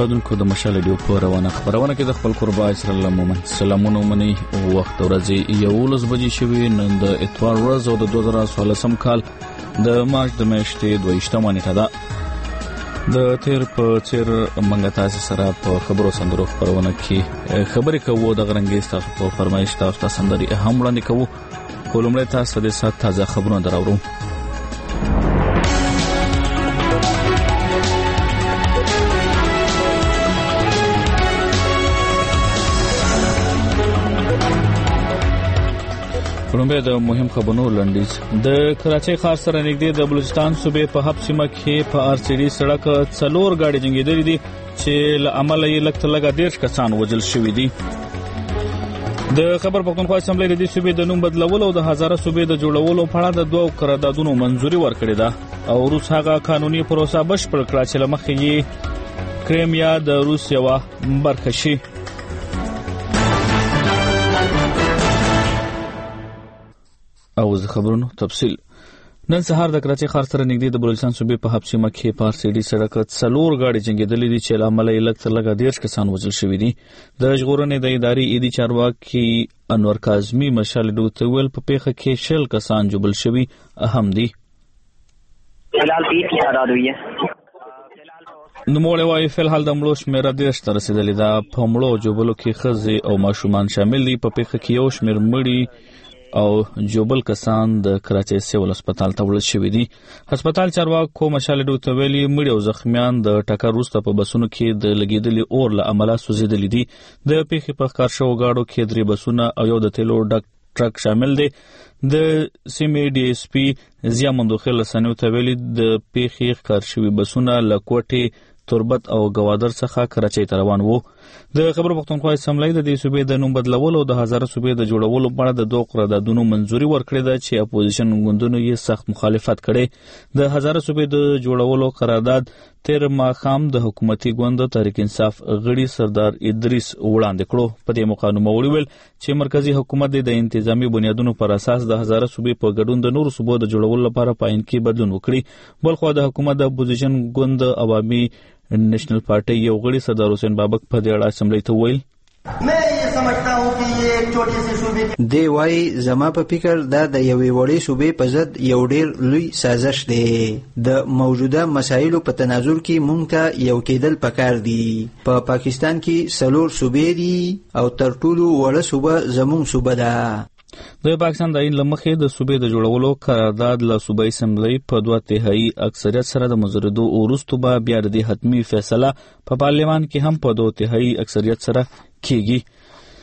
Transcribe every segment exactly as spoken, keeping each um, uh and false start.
اودونکو د مشال ډیو په روانه خبرونه کې د خپل قربا اسرائیل مومن سلامونه منی وخت ورځي یولس بجې شوي نن د اتوار ورځ او د دوه زره څوارلسم کال د مارچ د میاشتې دویشتمه نیټه ده د تیر په چیر منګه تاسو سره په خبرو سندرو خبرونه کې خبرې کوو د غرنګي تاسو په فرمایش تاسو سندري هم وړاندې کوو کولمړه تاسو د سات تازه خبرونه دراوړو. پرمبه د مهم خبرونو لنډیز د کراچۍ ښار سره نږدې د بلوچستان صوبې په حب سیمه کې په آر سی ډي سړک څلور گاډي جنگیدلې دي چې له عمله یې لږ تر لږه دیرش کسان وژل شوي دي. د خبر پښتونخوا اسمبلی د دې صوبې د نوم بدلولو او د هزاره صوبې د جوړولو په اړه د دوه قراردادونو منځوري ورکړې ده او روس هغه قانوني پروسه بشپړ کړه چې لمخې یې کریمیا د روس یوه برخه شي. او زه خبرونو تفصیل نن سهار د کراچۍ ښار سره نږدې د بلوچستان صوبې په حب سیمه کې په آر سی ډي سړک څلور گاډي جنگیدلې دي چې له عمله یې لږ تر لږه دیرش کسان وژل شوي دي. د ژغورنې د ادارې ایدي چارواکي انور کاظمي مشال ډیو ته ویل په پیښه کې شل کسان جوړل شوي اهم دي. فلحال تیس کی تعداد ہوئی ہے. نوموړی وایي فلحال د مړو شمېره دیرش ته رسېدلې ده. په مړو جوبلو کې ښځې او ماشومان شامل دي. په پیښه کې یو شمېر مړي او جوبل کسان د کراچۍ سیول هسپتال ته وړل شوي دي. هسپتال چارواکو مشال ډیو ته ویلي مړي او زخمیان د ټکر وروسته په بسونو کې د لګېدلي اور له امله سوځېدلي دي. د پیښې په ښکار شوو گاډو کې درې بسونه او یو د تیلو ډک ټرک شامل دی. د سیمې ډي اس پي ضیا مندوخیل رسنیو ته ویلي د پیښې ښکار شوي بسونه له کوټې تربت او گوادر څخه کراچۍ ته روان وو. د خبر پښتونخوا اسمبلی د دې صوبې د نوم بدلولو او د هزاره صوبې د جوړولو په اړه د دوه قراردادونو منځوري ورکړې ده چې اپوزیشن ګوندونو یې سخت مخالفت کړي. د هزاره صوبې د جوړولو قرارداد تیر ماښام د حکومتي ګوند تحریک انصاف غړي سردار ادریس وړاندې کړو. په دې موقع نوموړي ویل چې مرکزی حکومت د انتظامی بنیادونو پر اساس د هزاره صوبې په ګډون د نورو صوبو د جوړولو لپاره په آئین کې بدلون وکړي. بلخو د حکومت د اپوزیشن ګوند عوامي نیشنل پارټي یو غړي سردار حسین بابک په دې اړه اسمبلی ته ویل मैं ये समझता हूँ कि ये एक छोटी सी सूबे دی وای زما په فکر دا د یوې وړې صوبې په ضد یو ډیر لوی سازش دی. د موجوده مسایلو په تناظر کې مونږ ته یو کېدل پکار دی. په پا پاکستان کې څلور صوبې دي او تر ټولو وړه صوبه زموږ صوبه ده. د پاکستان د آئین له مخې د صوبې د جوړولو قرارداد له صوبایي اسمبلی په دوه تهایي اکثریت سره د مزردو وروسته به بیا د حتمي فیصله په پارلمان کې هم په دوه تهایي اکثریت سره کیږي.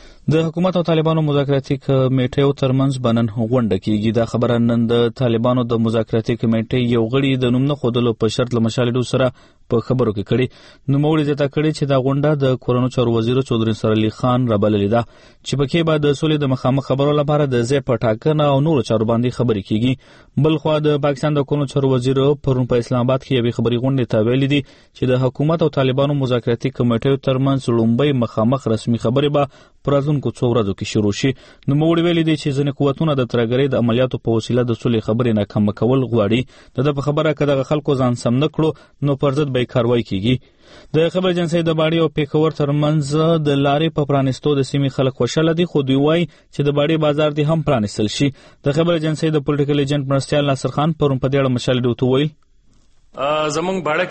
د حکومت او طالبانو مذاکراتي کمیټې ترمنځ بنن غونډه کیږي. دا خبره نن د طالبانو د مذاکراتي کمیټې یو غړي د نوم نه خودلو په شرط له مشال ډیو سره په خبرو کې کړي. نوموړي زیاته کړي چې دا غونډه د کورونو چارو وزیر چودري سر علي خان رابللې ده چې پکې به د سولې د مخامخ خبرو لپاره د ځای په ټاکنه او نورو چارو باندې خبرې کیږي. بل خو د پاکستان د کورونو چارو وزیر پرون په اسلام آباد کې یوې خبري غونډې ته ویلي دي چې د حکومت او طالبانو مذاکراتي کمیټې ترمنځ لومبۍ مخامخ رسمي خبرې به پر راتلونکو څو ورځو کې شروع شي. نوموړي ویلي دي چې ځینې قوتونه د ترهګرۍ د عملیاتو په وسیله د سولې خبرې ناکامه کول غواړي. د ده په خبره که دغه خلکو ځان سم نه کړو نو پر ضد به یې کاروایی کیږي. د خبر ایجنسۍ د باډي او پیښور ترمنځ د لارې په پرانیستو د سیمې خلک خوشاله دي خو دوی وایي چې د باډي بازار دې هم پرانیستل شي. د خبر ایجنسۍ د پولیټیکل ایجنټ مرستیال ناصر خان پرون په دې اړه مشال ډیو ته ویل زمونږ باړه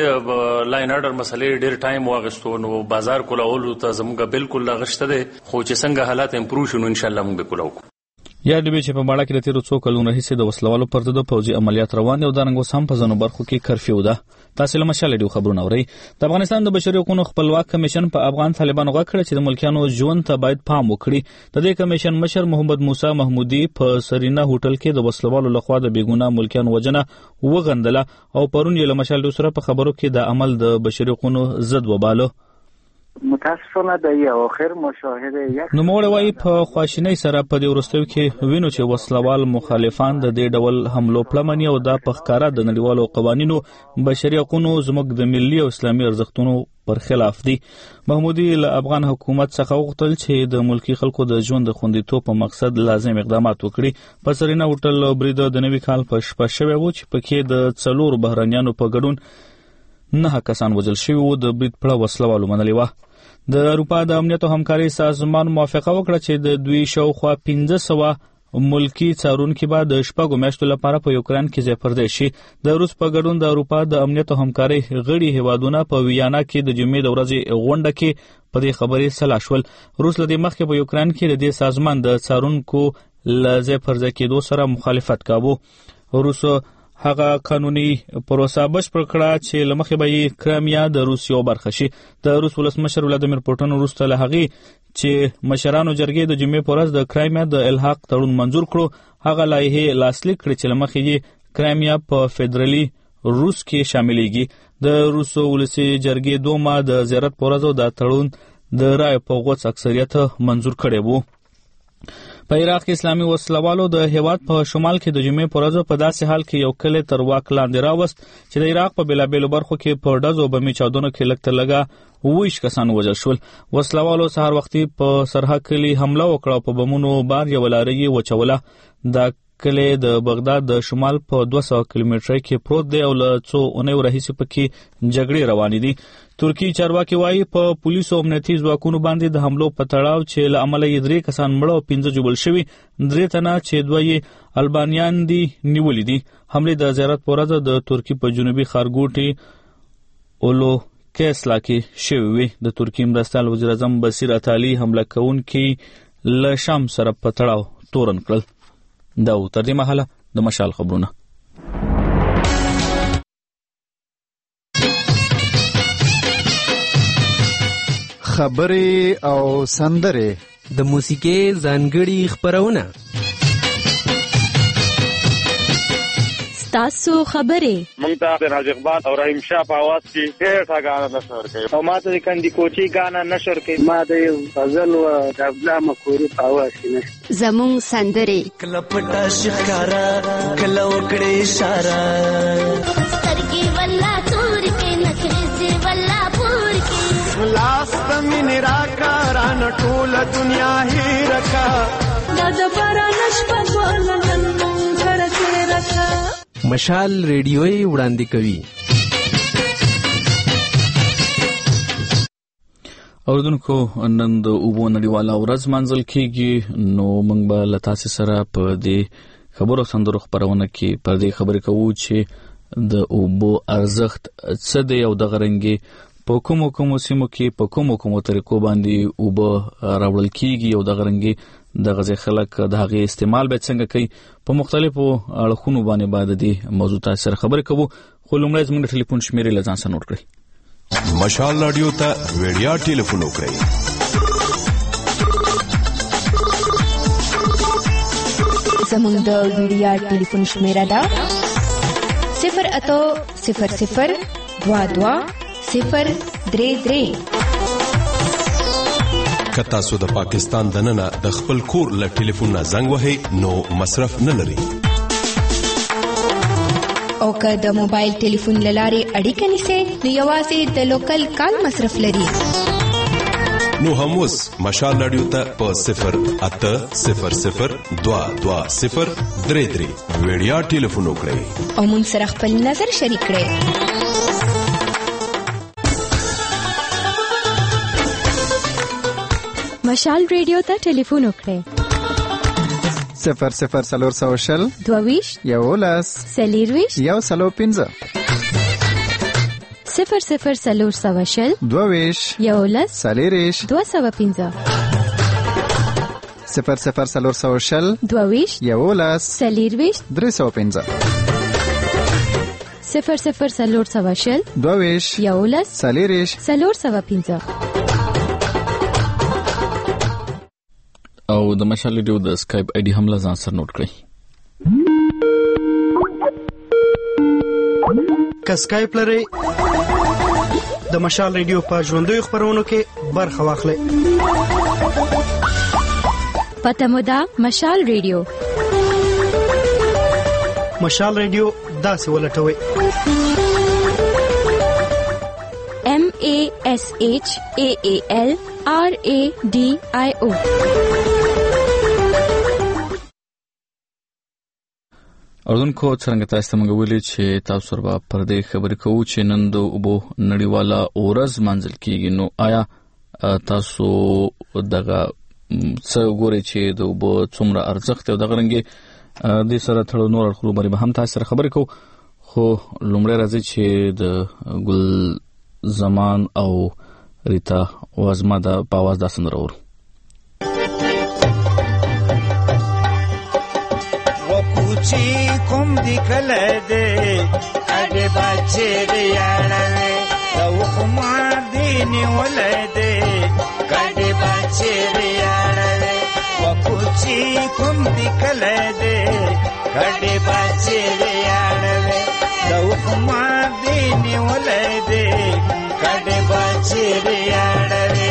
کې لاین اډر مسلې ډېر ټایم واغستو نو بازار کولولو ته زمونږ بالکل لغشته دی خو چې څنګه حالات امپروو شي نو ان شاء الله موږ به کولو. یا د چې په باړه کې د تیرو څو کلونو راهیسې د وسلوالو پر ضد پوځي عملیات روان دي او دا رنګ اوس هم په ځینو برخو کې کرفیو ده. تاسو له مشال ډیو خبرونه اورئ. د افغانستان د بشري حقوقو خپلواک کمیشن په افغان طالبانو غږ کړی چې د ملکیانو ژوند ته باید پام وکړي. د دې کمیشن مشر محمد موسی محمودي په سرینا هوټل کې د وسلوالو لخوا د بیګناه ملکیانو وجنه وغندله او پرون یې له مشال ډیو سره په خبرو کې د عمل د بشري حقوقو ضد وباله. متاسفانه د یو اخر مشاهده یک نوموړی وایي په خواشینۍ سره په دې وروستیو کې وینو چې وسلوال مخالفان د دې ډول حملو پلمني او د په ښکاره د نړیوالو قوانینو بشري حقوقو زموږ د ملي او اسلامي ارزښتونو پر خلاف دي. محمودي له افغان حکومت څخه وغوښتل چې د ملکی خلکو د ژوند د خوندیتوب په مقصد لازم اقدامات وکړي. په سرینا هوټل برید د نوي کال په شپه شوی و چې پکې د څلورو بهرانیانو په ګډون نه کسان وژل شوي وو. د برید پړه وسلوالو منلې وه. د اروپا د امنیت او همکارۍ سازمان موافقه وکړه چې د دوی شاوخوا پنځه سوه ملکی څارونکي به د شپږو میاشتو لپاره په یوکران کې ځای پر ځای شي. د روس په ګډون د اروپا د امنیت او همکارۍ غړي هیوادونه په ویانا کې د جمعې د ورځې غونډه کې په دې خبرې سلا شول. روس له دې مخکې په یوکران کې د دې سازمان د څارونکو له ځای پر ځای کېدو سره مخالفت کاوه. روس هغه قانوني پروسه بشپړ کړه چې له مخې به یې کرایمیا د روس یوه برخه شي. د روس ولسمشر ولادیمیر پوټین وروسته له هغې چې مشرانو جرګې د جمعې په ورځ د کرایمیا د الحاق تړون منظور کړو، هغه لایحې لاسلیک کړې چې له مخې یې کرایمیا په فدرالي روس کې شاملېږي. د روس ولسي جرګې دوما د زیارت په ورځ د تړون د رایې په غوڅ اکثریت منظور کړی وو. په عراق کې اسلامي وسلوالو د هیواد په شمال کې د جمعې په ورځ په داسې حال کې یو کلی تر واک لاندې راوست چې د عراق په بېلابېلو برخو کې په ډزو بمي چاودنو کې لږ تر لږه اووه ویشت کسان وژل شول. وسلوالو سهار وختي په سرحد کلي حمله وکړه او په بمونو بار یوه لاره یې وچوله. دا کلی د بغداد د شمال په دوه سوه کیلومترۍ کې پروت دی او له څو اونیو راهیسې پکې جګړې روانې دي. ترکی چارواکي وایي په پولیسو امنیتي ځواکونو باندې د حملو په تړاو چې له امله یې درې کسان مړه او پنځه ژوبل شوي، درې تنه چې دوه یې البانیان دي نیولي دي. حملې د زیارت په ورځ د ترکي په جنوبي ښارګوټي اولو کیسلا کې شوي وي. د ترکي مرستیال وزیر اعظم بصیر اتالي حمله کوونکي له شام سره په تړاو تورن کړل. دا و تر دې مهاله د مشال خبرونه. خبرې او سندرې د موسیقۍ ځانګړي خپرونه. تاسو خبرې مونږ ته د راز اقبال او رحیم شاه په आवाज کې ډېر ښه غانا نشر کوي او ما ته د کندي کوچي غانا نشر کوي. ما د غزل او د عبدالله مکوري په आवाज کې نشر زمون سندرې کله پټه شکارا کله وکړې اشاره سترګې ولا تور کې نخرې ولا پور کې لاس تمن راکاران ټول دنیا هی رکا دا د باران شپه ولنن سره کې رکا. مشال ریډیوي وړاندې کوي. اوردونکو نن د اوبو نړیواله ورځ منځل کیږي، نو موږ به له تاسو سره په دې خبرو سندرو خبرونه کې پر دې خبرې کوو چې د اوبو ارزښت څه دی او د غرنګي په کومو کومو سیمو کې په کومو کومو طریقو باندې اوبه راوړل کیږي او د غرنګي د غزې خلک د هغې استعمال به څنګه کوي. په مختلفو اړخونو باندې باید د موضوع تاسو سره خبرې کوو، خو لومړی زموږ د ټلیفون شمیرې له ځان سره نوټ کړئ. مشال رادیو ته ویډیا ټلیفون وکړئ زموږ د ویډیا ټلیفون شمیره ده صفر اتو صفر صفر دوا دوا صفر درې درې. که تاسو د پاکستان دننه د خپل کور له ټلیفون نه زنګ وهئ نو مصرف نه لري، او که د موبایل ټلیفون له لارې اړیکه نیسئ نو یوازې د لوکل کال مصرف لري. نو هم اوس مشال رادیو ته په صفر اته صفر صفر دوا دوا صفر درې درې ویډیا ټلیفون وکړئ او موږ سره خپل نظر شریک کړئ. مشال ریډیو ته ټلیفون وکړئ صفر صفر سلور سو شل دوویش یولس سلیرویش یو سلو پنځه صفر صفر سلور سو شل دوویش یولس سلیریش دو سو پنځه صفر صفر سلور سو شل دوویش یولس سلیرویش درې سو پنځه صفر صفر سلور سو شل دوویش یولس سلیریش سلور سو پنځه. او د مشال ریډیو د اسکایپ آی ډي هم له ځان سره نوٹ کړئ. که اسکایپ لرئ د مشال ریډیو په ژوندیو خبرونو کې برخه واخلئ. پته مو ده مشال ریډیو. مشال ریډیو داسې ولټوئ ایم ای ایس ایچ ای ای ایل آر ای ډي آی او. اردوونکو څنګه تاسو ته موږ ویلي چې تاسو سره پر دې خبرې کوو چې نن د اوبو نړیواله ورځ منځل کیږي. نو آیا تاسو دغه څه ګوري چې د اوبو څومره ارزښت او دغه رنګ دې سره تړو نور خبرې به هم تاسو سره خبرې کوو، خو لومړی راځي چې د ګل زمان او ریتا وازما د پاواز د سندره ورو. وکوچی کوم دی کله دې اډه بچې دی اړوي او خما دې نیولې دې کډه بچې دی اړوي. وکوچی کوم دی کله دې کډه بچې دی اړوي او خما دې نیولې دې کډه بچې دی اړوي.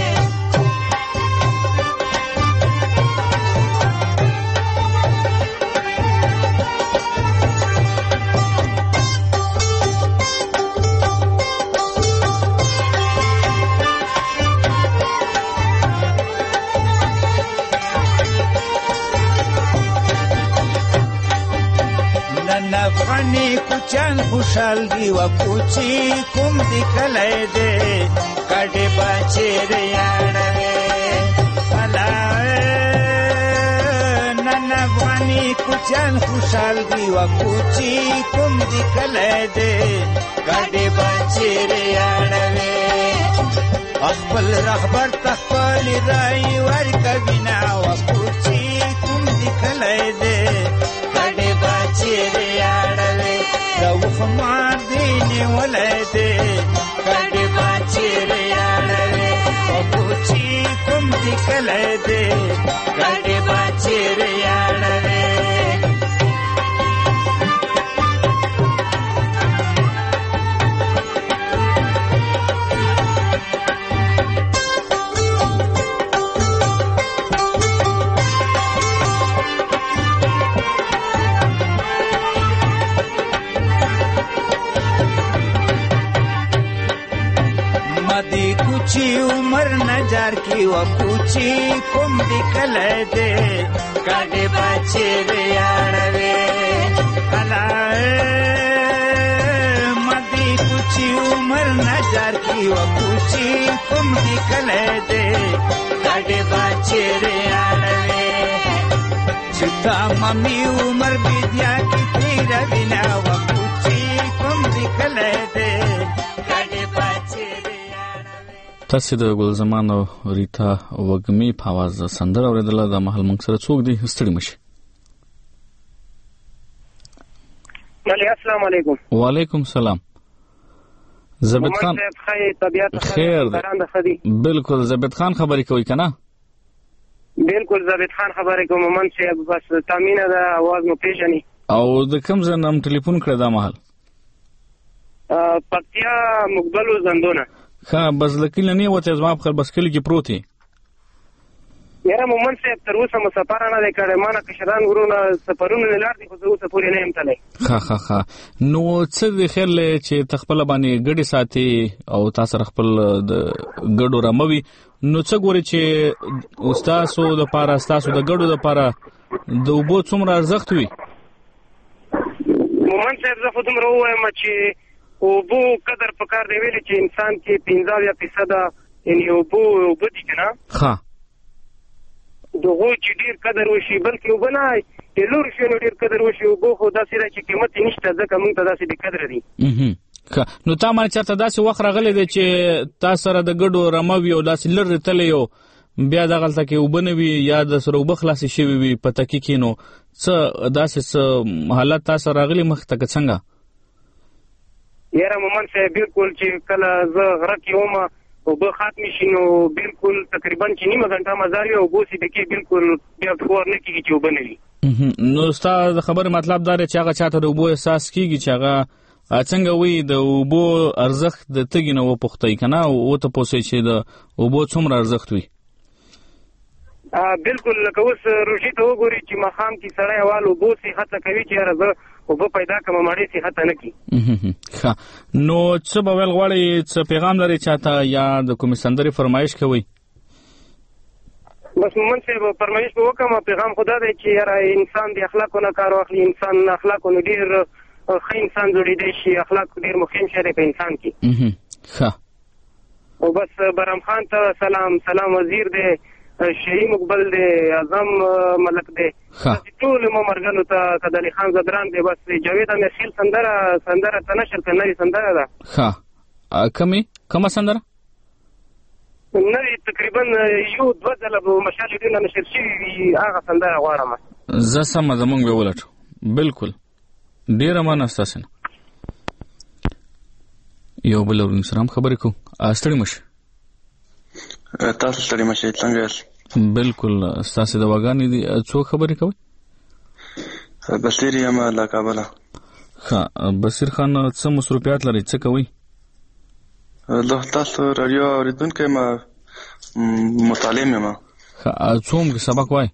افغانی کوچان خوشحال دی و کوچی کوم دی کلی دی کډی بچی دی اړوي پلاوی. نن افغانی کوچان خوشحال دی و کوچی کوم دی کلی دی کډی بچی دی اړوي. خپل رهبر تخپل رای ورکوینا و کوچی کوم دی کلی دی کډی بچی دی اړوي او خما دې نیولې دې کډی بچی دی اړوي. او کوچی کوم دی کلی دی کډی بچی دی اړوي. کوچی عمر نجار کی و کوچی کوم دی کلی دی کډی بچی دی اړوي کلای. مدی کوچی عمر نجار کی و کوچی کوم دی کلی دی کډی بچی دی اړوي. چتا ممی عمر بیدیا کی تیر وینا و کوچی کوم دی کلی دی کډی بچی دی. تاسو د ګل زمان او ریتا وګمی په आवाज سندره اوریدله. د محل موږ سره څوک دی ستړي مشي. السلام علیکم. وعلیکم السلام. زبید خان خیر دی. بالکل زبید خان خبرې کوي کنه؟ بالکل زبید خان خبرې کوم. من چې بس تامینه د आवाज مو پیژني. او د کوم ځای نام ټلیفون کړی دا محل؟ پکتیا مقبلو زندونه. ښه بس لکیل نه وته زما په بس کلی کې پروت دی. یاره مومن صاحب تر اوسه مسافر نه دی کړی. ما نه کشران ورونه سفرونه نه لار دي خو زه اوسه پورې نه یم تللی. ښه ښه ښه نو څه دی خیر دی چې ته خپله باندې ګډې ساتي او تا سره خپل د ګډو رموي. نو څه ګورې چې ستاسو دپاره ستاسو د ګډو دپاره د اوبو څومره ارزښت وي؟ مومن صاحب زه خو دومره ووایم چې اوبو قدر پکار دی ویلې چې انسان کې پنځه اویا فیصده یعنې اوبو اوبه دي که نه ښه د هغو چې ډېر قدر وشي بلکې اوبه نه لور شي نو ډېر قدر وشي. اوبو خو داسې ده چې قیمت یې نشته ځکه موږ ته داسې بې قدره دي. نو تا باندې چېرته داسې وخت راغلی دی چې تا سره د ګډو رمه وي او داسې لرې تللی یو بیا دغلته کې اوبه نه وي یا د سره اوبه خلاصې شوي وي په تکي کې نو څه داسې څه حالت تا سره راغلی مخې ته که څنګه؟ یاره مومن صاحب بالکل چې کله زه غره کې وم اوبه ختمې شي نو بالکل تقریبا چې نیمه ګنټه مزار وي اوبو سې پکې بالکل بیا فکر نه کېږي چې اوبه نه وي. نو ستا د خبرې مطلب دا دی چې هغه چاته د اوبو احساس کېږي چې هغه څنګه وي د اوبو ارزښت د تږي نه وپوښتئ که نه وتپوسئ چې د اوبو څومره ارزښت وي. بالکل لکه اوس روژې ته وګوري چې ماښام کې سړی اول اوبو سې هڅه کوي چې یاره زه اوبه پیدا کړم مړې سې هڅه نه کړي. ښه نو څه به ویل غواړئ څه پیغام لرئ چاته یا د کومې سندرې فرمایش کوئ؟ بس مومن صاحب فرمایش به وکړم پیغام خدا دی چې یاره انسان د اخلاقو نه کار واخلي انسان اخلاقو نه ډېر ښه انسان جوړېدی شي اخلاق ډېر مهم شی دی په انسان کې ښه او بس برام خان ته سلام سلام وزیر دی شهي مقبل دی اعظم ملک دی ټول مو مرګنو ته کدلی خان زدران دی بس جاوید امیر سندره سندره ته نشر ته نوې سندره ده ښه کمې کومه سندره نوې تقریبا یو دوه ځله به مشال ډېر نشر شوي وي هغه سندره غواړم زه سمه ده موږ به ولټو بالکل ډېره مننه ستاسې نه یو بل اورونکي سره هم خبرې کوو ستړي مه شئ تاسو ستړي مه شئ څنګه یاست بالکل ستاسې دواګانې دي څوک خبرې کوئ بصیر یم له کابله ښه بصیر خان څه مصروفیات لرئ څه کوئ زه تاسو راډیو اورېدونکی یم متعلم یم ښه څوم سبق وایي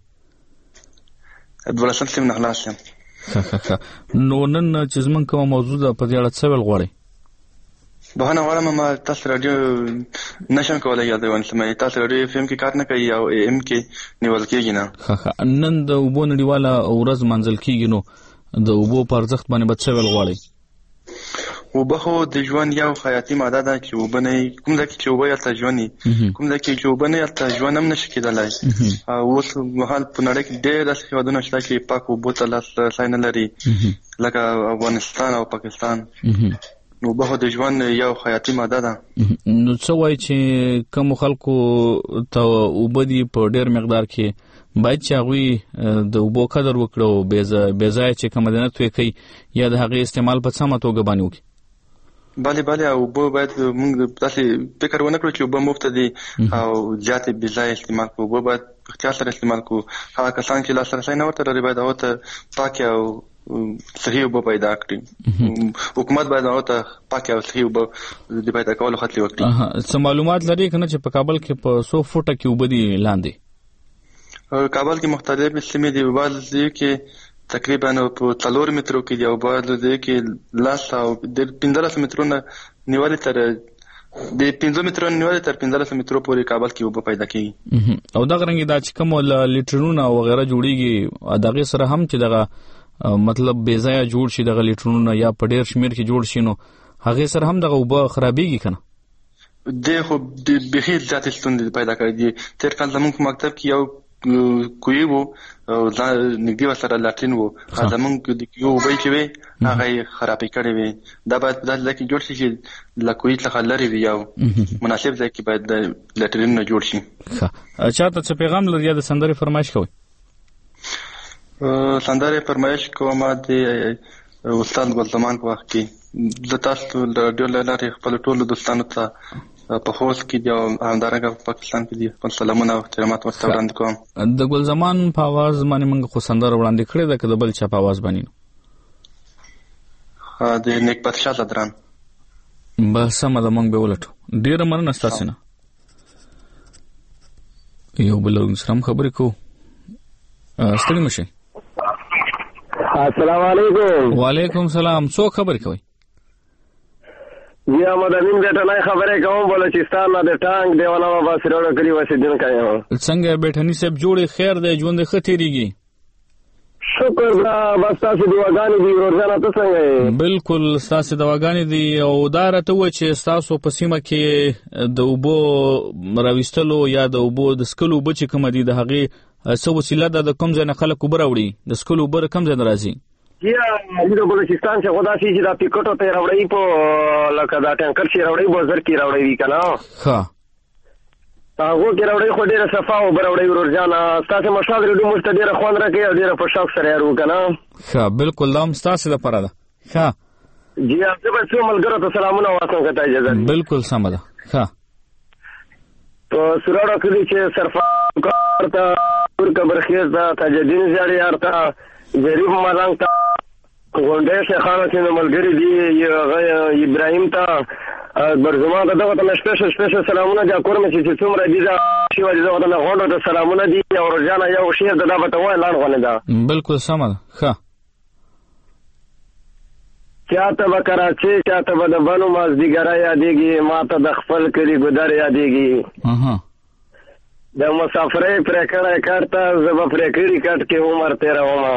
دولسم صنف نه خلاص یم ښه ښه ښه نو نن چې زموږ کومه موضوع ده په دې اړه څه ویل غواړئ بهانه غواړم ما تاسو راډیو نشم کولی یاد ونیسم تاسو راډیو اف ام کې کار نه کوي او ام کې نیول کېږي نه ښه ښه نن د اوبو نړیواله ورځ منځل کېږي نو د اوبو په ارزښت باندې به څه ویل غواړئ اوبه خو د ژوند یو حیاتي ماده ده چې اوبه نه وي کوم ځای کې چې اوبه هلته ژوند وي کوم ځای کې چې اوبه نه وي هلته ژوند هم نشي کېدلی اوس مهال په نړۍ کې ډېر داسې هېوادونه شته چې پاک اوبو ته لاسرسی نه لري لکه افغانستان او پاکستان اوبه خو د ژوند یو حیاتي ماده ده نو څه وایي چې کومو خلکو ته اوبه دي په ډېر مقدار کې باید چې هغوی د اوبو قدر وکړي او بې ځایه چې کومه دنه توی کوي یا د هغې استعمال په سمه توګه باندې وکړي بله بله اوبه باید موږ داسې فکر ونه کړو چې اوبه مفته دي او زیاتې بې ځایه استعمال کړو اوبه باید په احتیاط سره استعمال کړو هغه کسان چې لاسرسی نه ورته لري باید هغو ته پاکې او صحیح اوبه پیدا کړي حکومت باید هغو ته پاکې او صحیح اوبه د پیدا کولو هڅې وکړي څه معلومات لري که نه چې په کابل کې په څو فوټه کې اوبه دي لاندې کابل کې مختلف سیمې دي بعض ځایو کې تقریبا په څلور مترو کې دي او بعض ځایو کې لس او پنځلس مترونه نیولې تر د پنځه مترو نیولې تر پنځلس مترو پورې کابل کې اوبه پیدا کېږي او دغه رنګې دا چې کوم لیټرونه او وغیره جوړیږي دغې سره هم چې دغه مطلب بې ځایه جوړ شي دغه لیټرونه یا په ډېر شمېر کې جوړ شي نو هغې سره هم دغه اوبه خرابېږي که نه دې خو بیخي زیاتې ستونزې پیدا کړې دي تېر کال زموږ په مکتب کې یو کوی وو او نږدې ورسره لاټرین وو زموږ د کوی اوبه چې وې هغه یې خرابې کړې وې دا باید په داسې ځای کې جوړ شي چې له کوی څخه لرې وي او مناسب ځای کې باید د لاټرینونه جوړ شي ښه چاته څه پیغام لري یا د سندرې فرمایش کوئ سندرې فرمایش کوم د استاد ګلزمان په وخت کې زه تاسو راډیو له لارې خپلو ټولو دوستانو ته په خوست کې دي او همدارنګه په پاکستان کې دي خپل سلامونه او احترامات ورته وړاندې کوم د ګلزمان په اواز باندې موږ خو سندره وړاندې کړې ده که د بل چا په اواز باندې د نیکبت شاه زدران به سمه ده موږ به ولټو ډېره مننه ستاسې نه یو بل سره هم خبرې کوو ستړي مه شئ السلام علیکم وعلیکم سلام څوک خبرې کوئ جی احمد امین بیٹھنی خبرې کوم بلوچستان نه د ټانک دیوانه بابا سروړه کلی اوسېدونکی یم څنګه بیٹھنی صاحب جوړې خیر دی ژوند ښه تېرېږي شکر دا بس تاسې دعاګانې دي ورځانه ته څنګه یې بالکل ستاسې دعاګانې دي او دا راته ووایه چې ستاسو په سیمه کې د اوبو راویستلو یا د اوبو د څښلو اوبه چې کومه دي د هغې څه وسیله ده د کوم ځای نه خلک اوبه راوړي د څښلو اوبه د کوم ځای نه راځي یا د بلوچستان څخه خدا سي چې دا پیکټو ته راوړي په لکه دا ټانکر چې راوړي بازار کې راوړي وی کنه ښه هغه کې راوړي خو ډیره صفا او راوړي ورځانه تاسو مشال ریډیو مست ډیره خوان راکې او ډیره په شوق سره یارو کنه ښه بالکل دا هم ستاسو لپاره ده ښه جی تاسو به څو ملګرو ته سلامونه واسم کته اجازه بالکل سم ده ښه تو سروړه کلی چې صرفا کارته ور کبر خیز دا تجدید زیاري ارته غریب ملنګ ته غونډه شیخانه چې ملګری دی ابراهیم ته برزما ته دغه ته سپیشل سپیشل سلامونه دا کوم چې څومره دي دا چې وایي دغه ته غونډه ته سلامونه دي او ورځانه یو شی دا به ته وای لاړ غونډه ده بالکل سم ده ښه چاته به کراچي چاته به د بنو مازدیګره یادېږي ما ته د خپل کلي ګودر یادېږي د مسافرۍ پرې کړی کټ ته زه به پرې کړي کټ کې عمر تېرومه.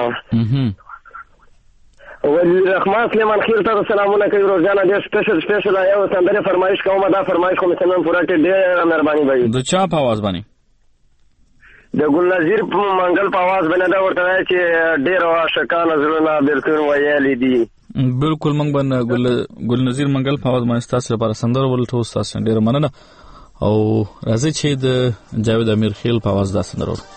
وزیر رحمان سلیمان خیل ته سلامونه کوي روزانه ډېر سپیشل سپیشل یو سندرې فرمایش کوم. دا فرمایش خو مې نن پوره کړې. ډېره مهرباني به وي. د چا په اواز باندې؟ د ګل نظیر منګل په اواز باندې دا ورته وایي چې ډېر عاشقانه زړونه بېلتون ویلي دي. بالکل موږ به ګل ګل نظیر منګل په اواز باندې ستاسو لپاره سندره ولټو. ستاسو ډېره مننه او راځي چې د جاوید امیر خیل په اواز دا سندره ورو.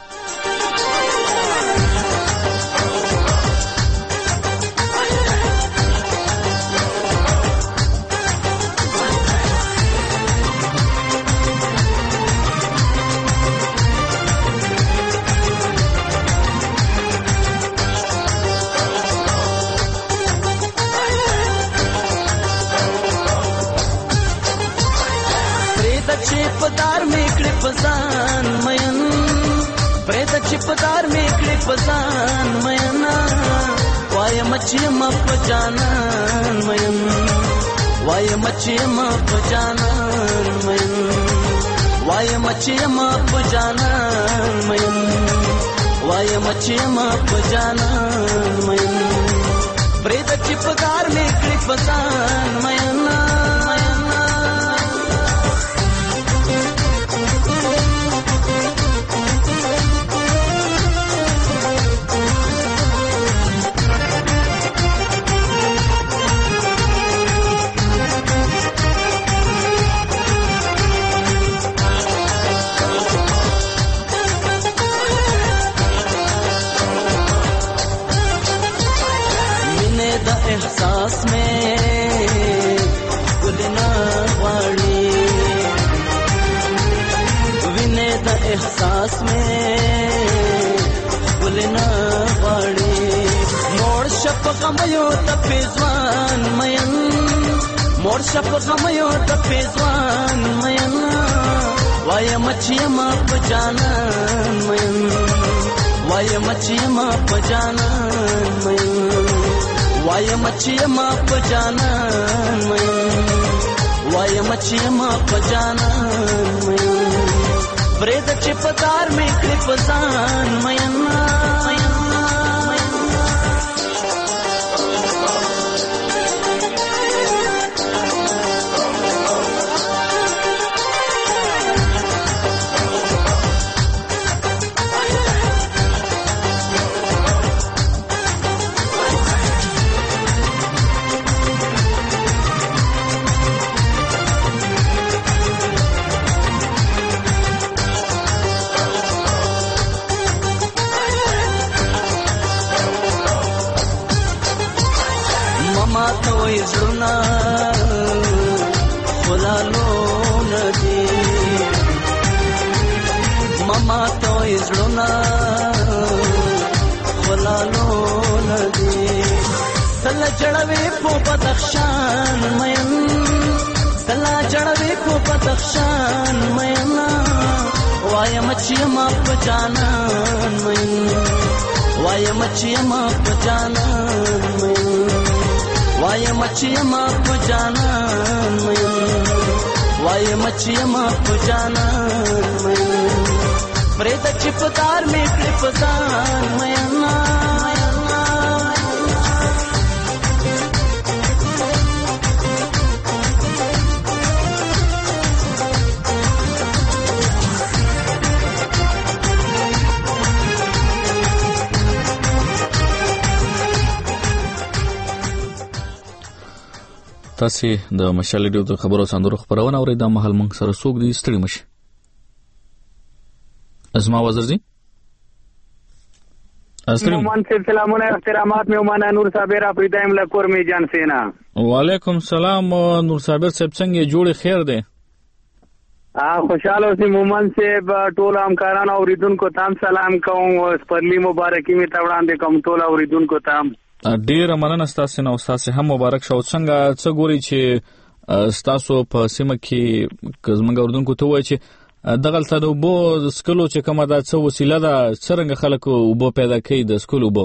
चिपदार में कड़े पसान मयना वाय मच्छी मप जानन मयन वाय मच्छी मप जानन मयन वाय मच्छी मप जानन मयन वाय मच्छी मप जानन मयन प्रेत चिपदार में कड़े पसान मयना एहसास में गुलना वाली विनय द एहसास में गुलना वाली मोड़ शप गमयो तपेजवान मयन मोड़ शप गमयो तपेजवान मयन वाय मच्छिया माप जानन मयन वाय मच्छिया माप जानन मयन वाय मच्छिया माप जानन मयन वाय मच्छिया माप जानन मयन प्रेत चिपदार में कृपसान मयन زړونه خلالو ندي ماما توي زړونه خلالو ندي سلا جړوي په بدخشان مين سلا جړوي په بدخشان مين وای مچي ما په جانان مين وای مچي ما په جانان مين वाय मच्छिया माप जानन मयन वाय मच्छिया माप जानन मयन प्रेत चिपदार में कृपसान मयना تاسو د مشال ریډیو د خبرو سندرو خبرونه اورئ. د محل منګ سره سوق دي ستړي مشي ازما وزرزي مومن سے سلامونه احترامات میومانه نور صابر افریدایم لکور می جان سینا. وعلیکم سلام نور صابر صاحب څنګه جوړ خیر ده؟ ا خوشاله اوسې مومن سے ټول همکاران او ریدونکو تام سلام کوم. پرلی مبارکي می تاوړاندې کوم ټول او ریدونکو تام. ډیر مننه تاسو نو تاسو هم مبارک شو. څنګه څه ګوري چې تاسو په سیمه کې کزمنګ اردوونکو ته وایي چې دغه تل وبو سکلو چې کومه دا څه وسیله ده څنګه خلک وبو پیدا کوي د سکلو وبو؟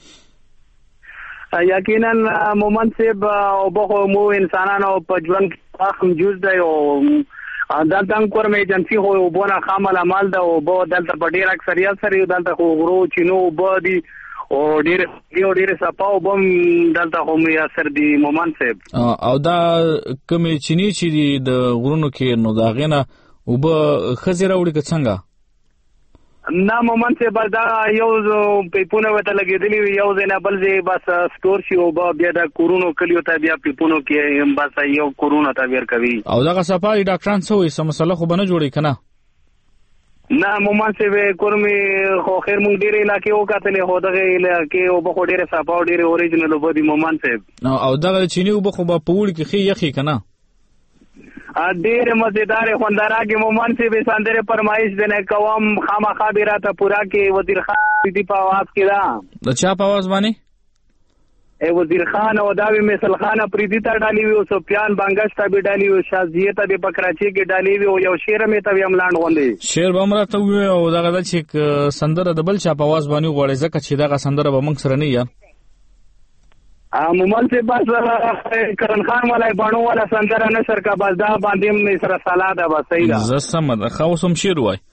یقینا مومن صاحب وبو مو انسانانو په ژوند کې اهم جز دی او دلته هم کورم ایجنسي خو اوبو نه خامل عمل ده. اوبه دلته په ډېر اکثریت سره دلته خو غرو چینو اوبه دي او ډېرې او ډېرې صفا اوبه هم دلته خو میسر دي مومن صاحب. او دا کومې چینې چې دي د غرونو کې نو د هغې نه اوبه ښځې راوړي که څنګه؟ نه مومن صاحب دا یو پیپونه ورته لګېدلي وي یو ځای نه بل ځای بس سټور شي اوبه بیا د کورونو کلیو ته بیا پیپونو کې بس یو کورونو ته بیر کوي. او دغه صفا ډاکټران څه وایي څه مسله خو به نه جوړوي که نه؟ نه مومن صاحب کور مې خو خیر مونږ ډېرې علاقې وکتلې خو دغه علاقې اوبه خو ډېرې صفا او ډېرې اوریجنل اوبه دي مومن صاحب. او دغه چیني اوبه خو به په اوړي کې ښې یخي که نه؟ ډېرې مزېدارې خوندراکې مومن صاحب سندرې فرمایش دی نه کوم خامخا دې راته پوره کې وزیر خان دي په اواز کې ده. د چا په اواز باندې؟ وزیر خان او دا وی مثل خان پریدي ته ډالي وي او سفیان بانګش ته به ډالي وي شازیه ته به پکراچي کې ډالي وي او یو شعر مې ته هم لاند غوندي شعر به امرته وي او دغه د چې سندره د بل چا په आवाज باندې غوړې ځکه چې دغه سندره به موږ سره نه یا عموماً سے بس کرن خان والا بانو والا سندره نشر کا بس دا باندې مې سره سلاده بس صحیح ده. زه سم ده خو سم شعر وای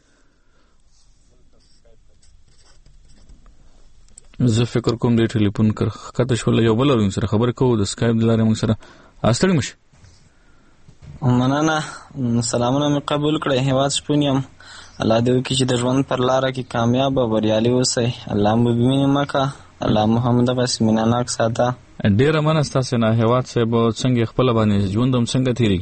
زه فکر کوم دې ټلیفون کر کته شول یو بل ورن سره خبر کوو د سکایپ د لارې موږ سره استړی مش. مننه سلامونه مې قبول کړئ هیواد شپونیم الله دې وکړي چې د ژوند پر لاره کې کامیاب او بریالي اوسئ. الله مو بمینه مکه الله محمد بس میناناک ساده. ډیره مننه ستاسو نه هیواد صاحب څنګه خپل باندې ژوند هم څنګه تیری؟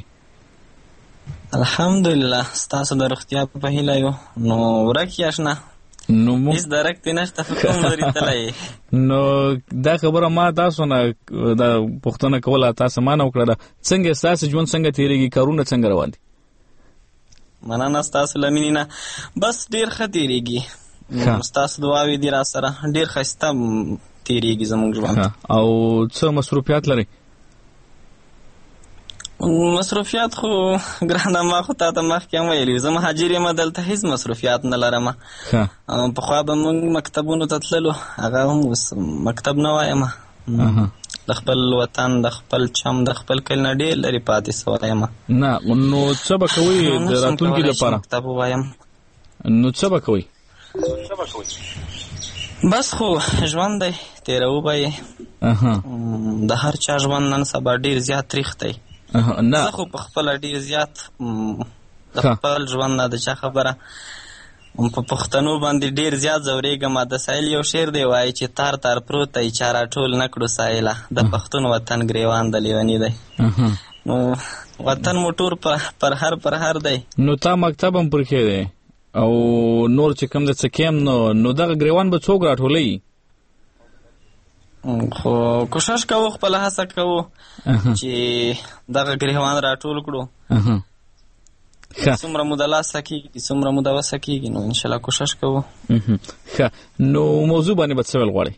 الحمدلله ستاسو د روغتیا په هیله یو نو ورکی آشنا نو مو هیڅ درک نشته کوم لري تلای نو دا خبره ما تاسو نه دا پښتنه کوله تاسو ما نه وکړه څنګه تاسو ژوند څنګه تیریږي کارونه څنګه روان دي؟ مننه ستاسو لمینه بس ډیر ښه تیریږي ستاسو دعاوې دي را سره ډیر ښایسته تیریږي زموږ ژوند. او څه مصروفیات لري؟ مصروفیات خو ګرانه ما خو تا ته مخکې هم ویلي زه مهاجر یم دلته هېڅ مصروفیات نه لرم. پخوا به موږ مکتبونو ته تللو هغه هم اوس مکتب نه وایم د خپل وطن د خپل چم د خپل کلي نه ډېر لرې پاتې سوی یم. نه نو څه به کوئ د راتلونکي لپاره؟ مکتب ووایم نو څه به کوئ؟ بس خو ژوند دی تېروو به یې د هر چا ژوند نن سبا ډېر زیات تریخ دی. زه خو په خپله ډېر زیات د خپل ژوند نه د چا خبره په پښتنو باندې ډېر زیات ځورېږم. د سایل یو شعر دی وایي چې تار تار پروت دی چا راټول نه کړو سایله د پښتون وطن ګریوان د لیوني دی. نو وطن مو ټول پر هر پر هر دی. نو تا مکتب هم پرکې دی او نور چې کوم د څه کیم نو نو دغه ګریوان به څوک راټولوي؟ خو کوشش کوو خپل هڅه کوو چې دغه ګریوان راټول کړو. څومره مو د لاسه کېږي څومره مو د وسه کېږي نو انشاءالله کوشش کوو. ښه نو موضوع باندې به څه ویل غواړئ؟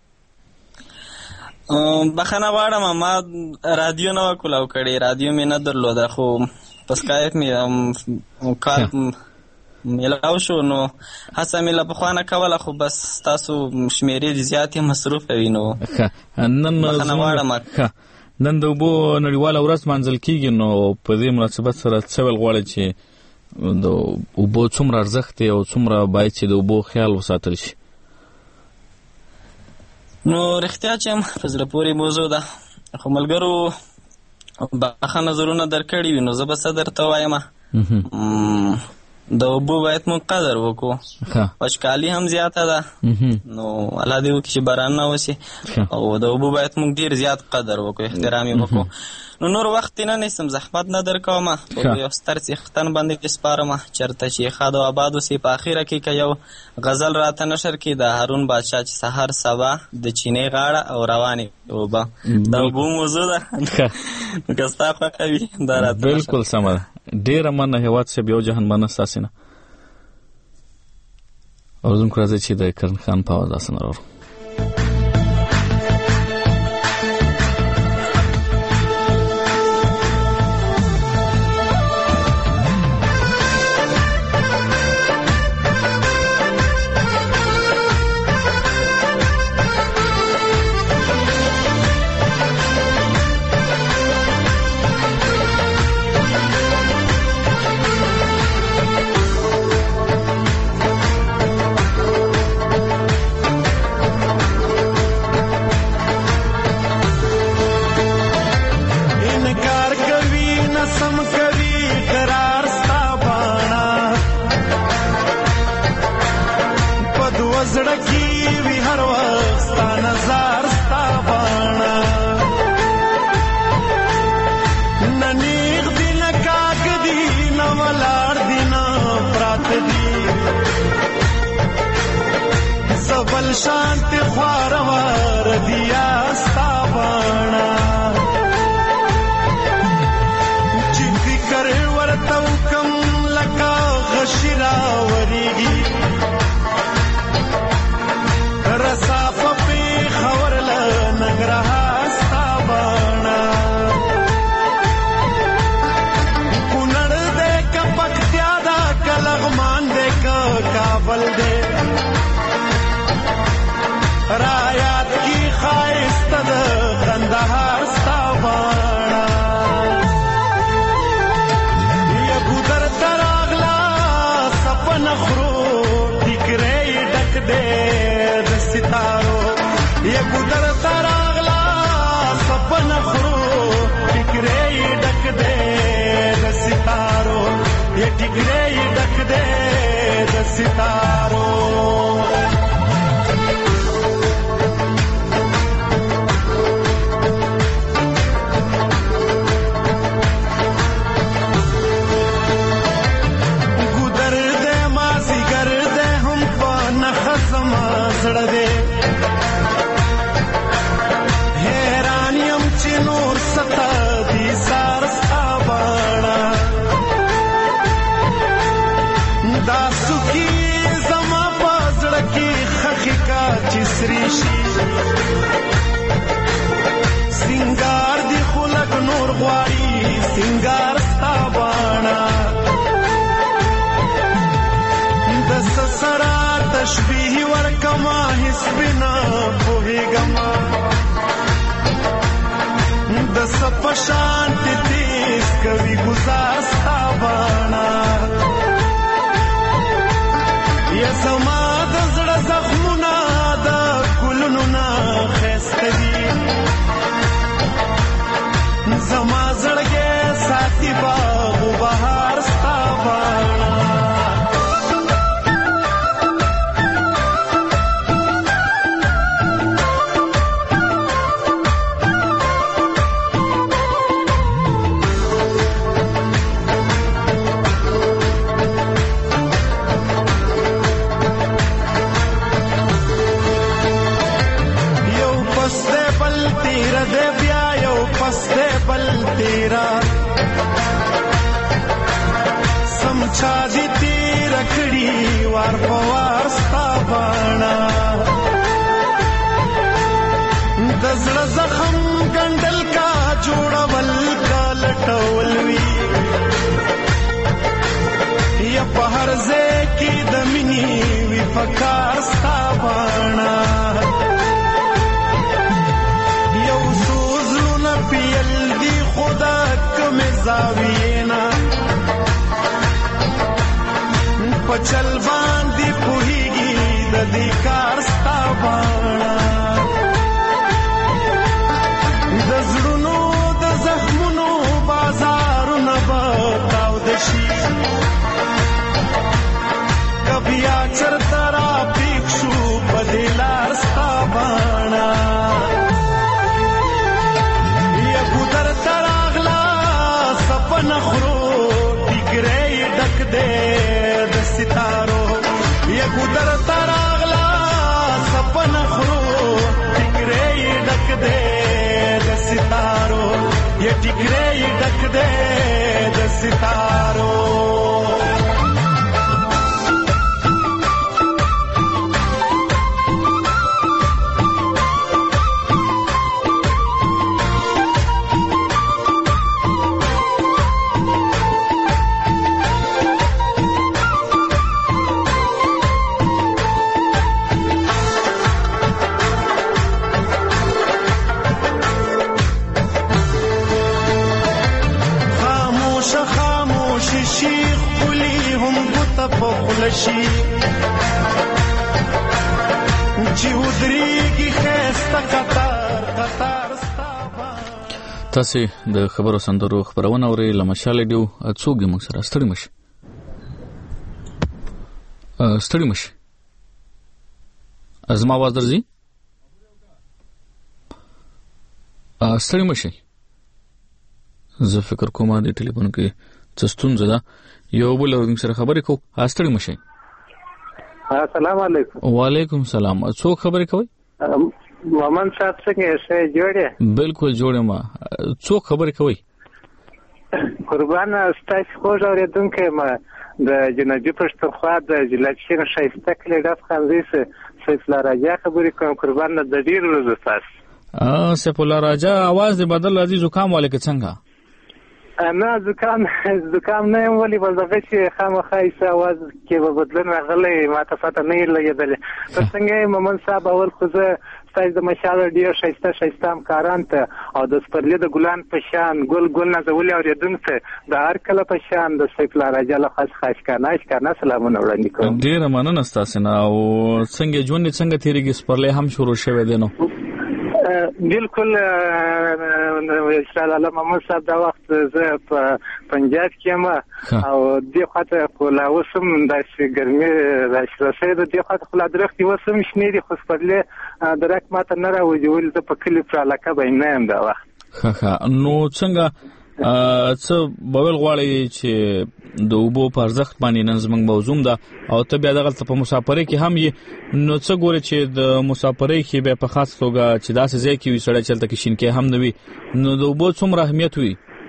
بخښنه غواړم ما رادیو نه وه کولاو کړې رادیو مې نه درلوده خو په سکایپ مې کار میلاو شو نو هڅه مې له پخوا نه کوله خو بس ستاسو شمېرې زیاتې مصروفه وي نو بخښنه غواړم. نن د اوبو نړیواله ورځ لمانځل کېږي نو په دې مناسبت سره څه ویل غواړئ چې د اوبو څومره ارزښت دی او څومره باید چې د اوبو خیال وساتل شي؟ نو رښتیا چې هم په زړه پورې موضوع ده خو ملګرو بخښه نظرونه درکړي وي نو زه به څه درته وایم. د اوبو باید موږ قدر وکړو وچکالي هم زیاته ده نو الله دې وکړي چې باران نه وشي او د اوبو باید موږ ډېر زیات قدر وکړو احترام یې وکړو. نو نور وخت نه نیسم زحمت نه در کوم په یو ستر څښتن باندې دې سپارم چېرته چې ښاد او آباد اوسي. په اخره کې که یو غزل راته نشر کړي د هارون بادشاه چې سهار سبا د چینې غاړه او روانې اوبه د اوبو موضوع ده نو که ستا خوښه وي دا راته بلکل سمه ده. ډېره مننه هیواد صاحب یو جهان مننه ستاسې نه. اوردونکو راځئ چې د کرن خان په اواز داسې نه راوړو. پزړه کې وی هر وخت ستا نظر ستا باڼه نه نیغ دي نه کاږ دي نه ولاړ دي نه پرات دي زبل شانت خوارور دیا ستا باڼه چې فکر ورته وکم لکه غشي راورېږي رسا په پېښور له ننګرهار ستا باڼه کونړ دی که پکتیا ده که لغمان دی که کابل دی رایات کی خایست د کندهار ستا باڼه یګو در تراغلا سپن خرو ټیکرې ډک دې د ستارو یګو در تراغلا سپن خرو ټیکرې ډک دې د ستارو یہ ټیکرې ډک دې د ستارو حیرانیم چې نور ستا دي سار ستا باڼه دا سوکي زما په زړه کې خخې کا چې سري شي سینګار دي خو لږ نور غواړي سینګار ستا باڼه د سسرا تشبیه ورکما حسبنا پوهیگما د سپشان تیز کوي گزار ستا باڼه یا زما د زړه زخمونه د ګلونو نه ښایسته دي زما زړګی ساتي باغ و بهار ستا باڼه سمچا دی تیر کړي وار په وار ستا باڼه د زړه زخم ګنډل کا جوړول کا لټول وي یا په هر ځای کې د مینې وي پکار ستا باڼه یو څو زړونه پیل دي خدا کومې زاویې نه پچل باندې پوهیږي د دې کار ستا باڼه د زړونو د زخمونو بازارونه به تاوده شي که بیا چرته راپیښ شو په دې لار ستا باڼه یګو درته راغله سپنه خرو ټیکرې ډک دې ستارو یګو در تراغلا سپن خرو ټیکرې ډک دې د ستارو یہ ټیکرې ډک دې د ستارو شي چې ودرېږي ښایسته قطار قطار ستا تاسې د خبرو سندرو خبرونه اورئ له مشال ډیو څوک دې موږ سره ستړي مشي ستړي مشي زما आवाज درځي؟ ستړي مشي. زه فکر کوم د ټلیفون کې څه ستونزه ده. یو بل اورم سره خبرې کو. ستړي مشي. السلام علیکم. وعلیکم السلام. څوک خبرې کوي؟ مومن صاحب څنګه یې جوړه؟ بالکل جوړه ما. څوک خبرې کوي؟ قربان ستاسو خوږ اوریدونکو ما د جنوبي پښتونخوا د جلاتشین شایسته کلی ډاف خانزیس سیف الله راجا خبرې کوم. قربان د ډیر روز تاسو. ا سیف الله راجا आवाज دې بدل راځي. زکام والے کې څنګه؟ نه زکام زکام نه ولې بلدغه چې خامخا یې आवाज کې به بدلون راغلی ما ته پته نه لګېدلې. څنګه مومن صاحب اول خو زه ستاسو د مشال ډیر شایسته شایسته همکاران ته او د سپرلی د ګلان په شان ګل ګل نازولي اورېدونکو ته د هر کله په شان د سیف الله راجا له خاص خاص کانا اشکانه سلامونه وړاندې کوم. ډیره مننه ستاسو نه. او څنګه ژوند څنګه تیریږي؟ سپرلی هم شروع شوه دی نو؟ بالکل ان شاء الله محمد صاحب دا وخت زه په پنجاب کې یم او دې خاطر کولا وسم د ګرمي راشي د دې خاطر خلا درختي وسم شنې دي خو سپرلی درک ماته نه راوځي ول د په کلی پر علاقه باندې یم دا وخت. ها ها نو څنګه څه بول غواړي چې د اوبو په ارزښت باندې نن زموږ موضوع ده او ته بیا دغه په مسافرۍ کې هم یې نو څه ګوري چې د مسافرۍ کې به په خاص توګه چې داسې ځای کې وي سړی چلته کې شین کې هم نه وي نو د اوبو څومره اهمیت وي؟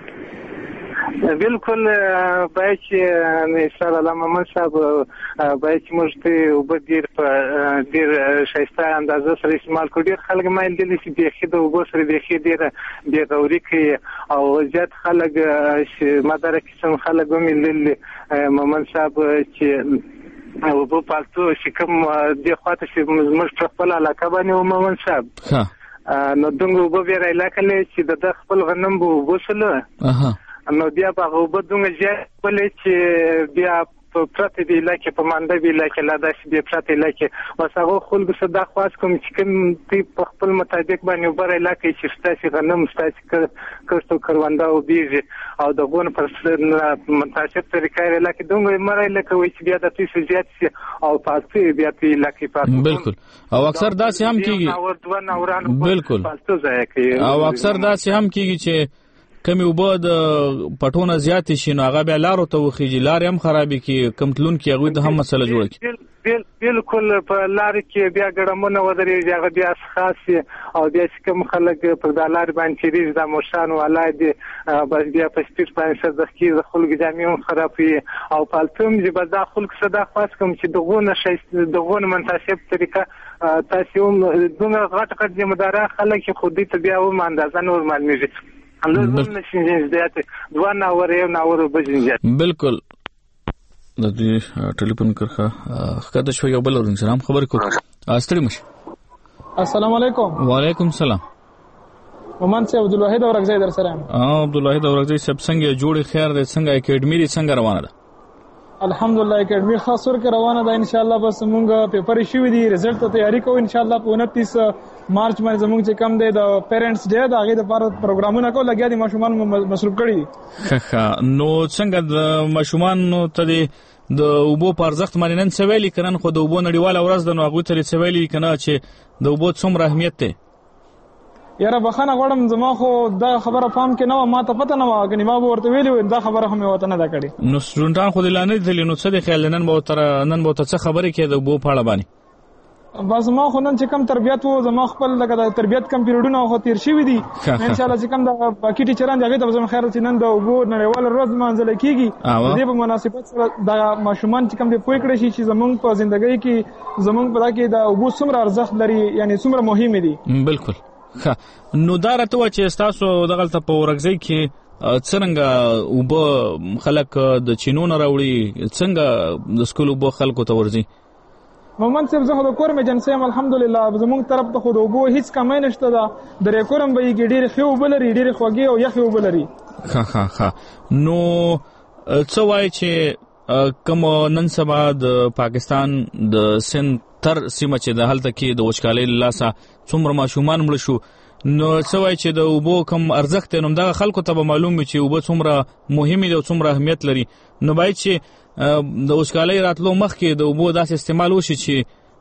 بالکل باید چې ان شاء الله محمد صاحب باید چې موږ ته اوبه ډیر په ډیر شایسته اندازه سره استعمال کړو. ډیر خلک مایل دي چې بېخي د اوبو سره بېخي ډیر بې غوري کوي او زیات خلک مداره قسم خلک ومېلل محمد صاحب چې او په پالتو چې کوم د خواته چې موږ په خپل علاقه باندې محمد صاحب نو دغه اوبه بیا راکلې چې د خپل غنم بو وسله نو بیا په اوبه دغه ځای ولې چې بیا په پرته دی لکه په مانده دی لکه لا داسې دی پرته لکه وسغه خلک صدا خواص کوم چې کوم تی په خپل مطابق باندې وبره لکه چې ستاسو غنم ستاسو کښتو کرواندا او بیږي او د غون پر منتشر طریقې لکه دغه مړی لکه وي چې بیا د تاسو زیات او پاتې بیا په لکه پاتې بالکل او اکثر داسې هم کیږي بالکل او اکثر داسې هم کیږي چې کمی وبو د پټونه زیات شي نو هغه بیا لارو ته وخیږي لارې هم خرابې کی کم تلون کې هغه د هم مسله جوړه کی بالکل په لارې کې بیا ګړمونه ودرېږي هغه بیا خاص او بیا کوم خلک په دلار باندې ریز د موشان ولادي بس بیا په سپیډ باندې سره د خلک خلک جامعون خرابې او پالتوم چې بس د خلک صدا خاص کوم چې دغونه شي دغونه منتسب طریقه تاسو دغه غټ غټ جمدارا خلک خودي ته بیا و اندازه نورمال میږي بالکل د دې ټلیفون کرخه خاطر شو یو بل ورن سلام خبر کو استړي مش. السلام علیکم. وعلیکم السلام. مومن صاحب عبد الواحد اورغزی در سره ام. اه عبد الواحد اورغزی سب څنګه جوړ خیر دې څنګه اکیډمي دې څنګه روانه ده؟ الحمدلله اکیډمي خاص ور کې روانه ده ان شاء الله. بس مونږ پیپر شوی دی رزلټ ته تیاری کوو ان شاء الله په انتیس مارچ باندې زموږ چې کم دی د پیرنټس ډے دا هغه د لپاره پروګرامونه کو لګیا دي ماشومان مصروف کړي. نو څنګه د ماشومان ته د اوبو په ارزښت باندې نن سویلی کړن خو د اوبو نړیواله ورځ د نو هغه ته سویلی کنه چې د اوبو څومره اهمیت ده؟ یاره بخانه غواړم زما خو دا خبره فهم کې نه ما ته پته نه و کني ما ورته ویلو دا خبره هم وته نه دا کړي. نو سټوډنټان خو د لانه دي نو څه د خیال نن به تر نن به څه خبره کې د اوبو په اړه باندې بس ما خو نن چې کم تربیت وو زما خپل لګا د تربیت کم پیریډونه خو تیر شي وي دي ان شاء الله چې کم د باقي ټیچران دغه ته زما خیر چې نن د اوبو نړیوال ورځ منځل کیږي د دې په مناسبت سره د ماشومان چې کم د پوي کړی شي چې زمونږ په ژوندۍ کې زمونږ په دغه د اوبو څومره ارزښت لري یعنی څومره مهم دي. بالکل نو دا راته و چې تاسو دغه ته په ورغزي کې څنګه اوبو خلک د چینونو راوړي څنګه د سکول اوبو خلکو ته ورځي؟ مومن صاحب زه د کور میجنسي ام الحمدلله زموږ طرف ته خو د اوبو هیڅ کمی نشته ده د ریکورم به یې ډېر خو بلري ډېر خوږي او یخ وبلري. ها ها ها نو څه وای چې کوم نن سبا د پاکستان د سند تر سیمه چې د هلته کې د وچکالۍ لاسه څومره ماشومان مړ شو نو څه وای چې د اوبو کم ارزښت نوم دغه خلکو ته به معلوم وي چې اوبو څومره مهمه دي او څومره اهمیت لري نو باید چې د وچکالۍ راتلو مخکې د اوبو داسې استعمال وشي چې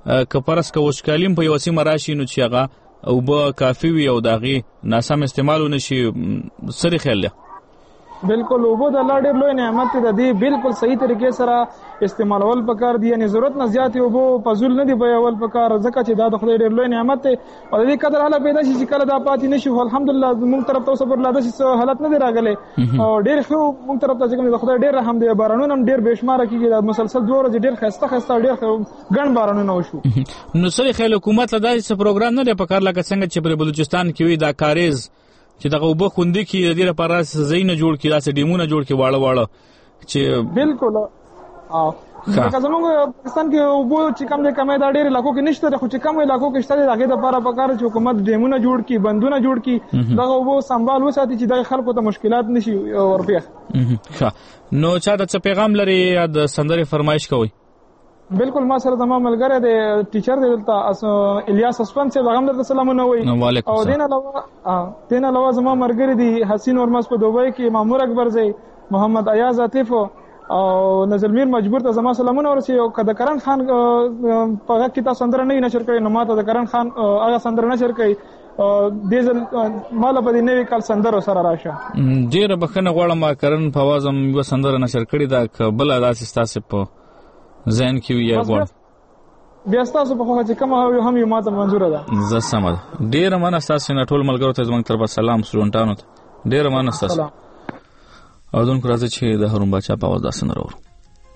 کپرس کا وشکالیم په یو سیمه راشي نو چې هغه او به کافي وي او د هغې ناسم استعمال ونه شي سری خیال دی بالکل اوبه د الله ډېر لوی نعمت دی د دې بالکل صحیح طریقې سره استعمالول پکار دي یعنې ضرورت نه زیاتې اوبه فضول نه دي بیول پکار ځکه چې دا د خدای ډېر لوی نعمت دی او د دې قدر حاله پیدا شي چې کله دا پاتې نه شي خو الحمدلله زموږ طرف ته اوسه پورې لا داسې حالت نه دی راغلی او ډېر ښه موږ طرف ته چې کوم د خدای ډېر رحم دی بارانونه هم ډېر بېشماره کېږي دا مسلسل دوه ورځې ډېر ښایسته ښایسته ډېر ګڼ بارانونه وشو نو سره خیال حکومت له داسې څه پروګرام نه دی پکار لکه څنګه چې په بلوچستان کې وي دا کاریز چې دغه اوبه خوندي کړي د دې لپاره ځایونه جوړ کړي داسې ډیمونه جوړ کړي واړه واړه چې بالکل او لکه زموږ پاکستان کې اوبه چې کم دی کمی دا ډېر علاقو کې نشته دی خو چې کم علاقو کې شته دی د هغې دپاره پکار چې حکومت ډیمونه جوړ کړي بندونه جوړ کړي دغه اوبو سنبال وساتي چې دغه خلکو ته مشکلات نه شي ورپېښ ښه نو چا د څه پیغام لري یا د سندرې فرمایش کوئ بالکل ما سره زما ملګری دی ټیچر دی دلته الیاس اسپن صاحب هغه هم درته سلامونه وایي او دې نه علاوه دې نه علاوه زما ملګري دي حسین ورمز په دوبۍ کې مامور اکبرزی محمد ایاز عاطف او نظرمیر مجبور ته زما سلامونه ورسي او که د کرن خان په غږ کې تا سندره نه نشر کړی نو ما ته د کرن خان هغه سندره نشر کړی دې ځل ماله په دې نوي کال سندرو سره راشه ډېره بښنه غواړم کرن په اواز هم یوه سندره نشر کړې ده که بله داسې ستاسې په ذهن کې وي یا غواړم بیا ستاسو په خوښه چې کومه هم یو ما ته منظوره ده زه سمه ده ډېره مننه ستاسو نه ټول ملګرو ته زموږ طرفه سلام سټوډنټانو ته ډېره مننه ستاسو اورېدونکو راځئ چې د هارون باچا په اواز دا سندره واورو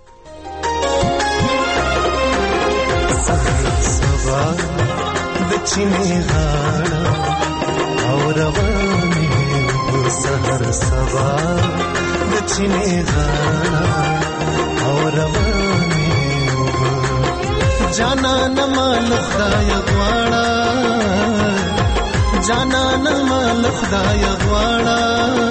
سبا د چینې غاړه او روانې و سحر سبا د چینې غاړه او روانې جانا نمال خدای غواړه جانا نمال خدای غواړه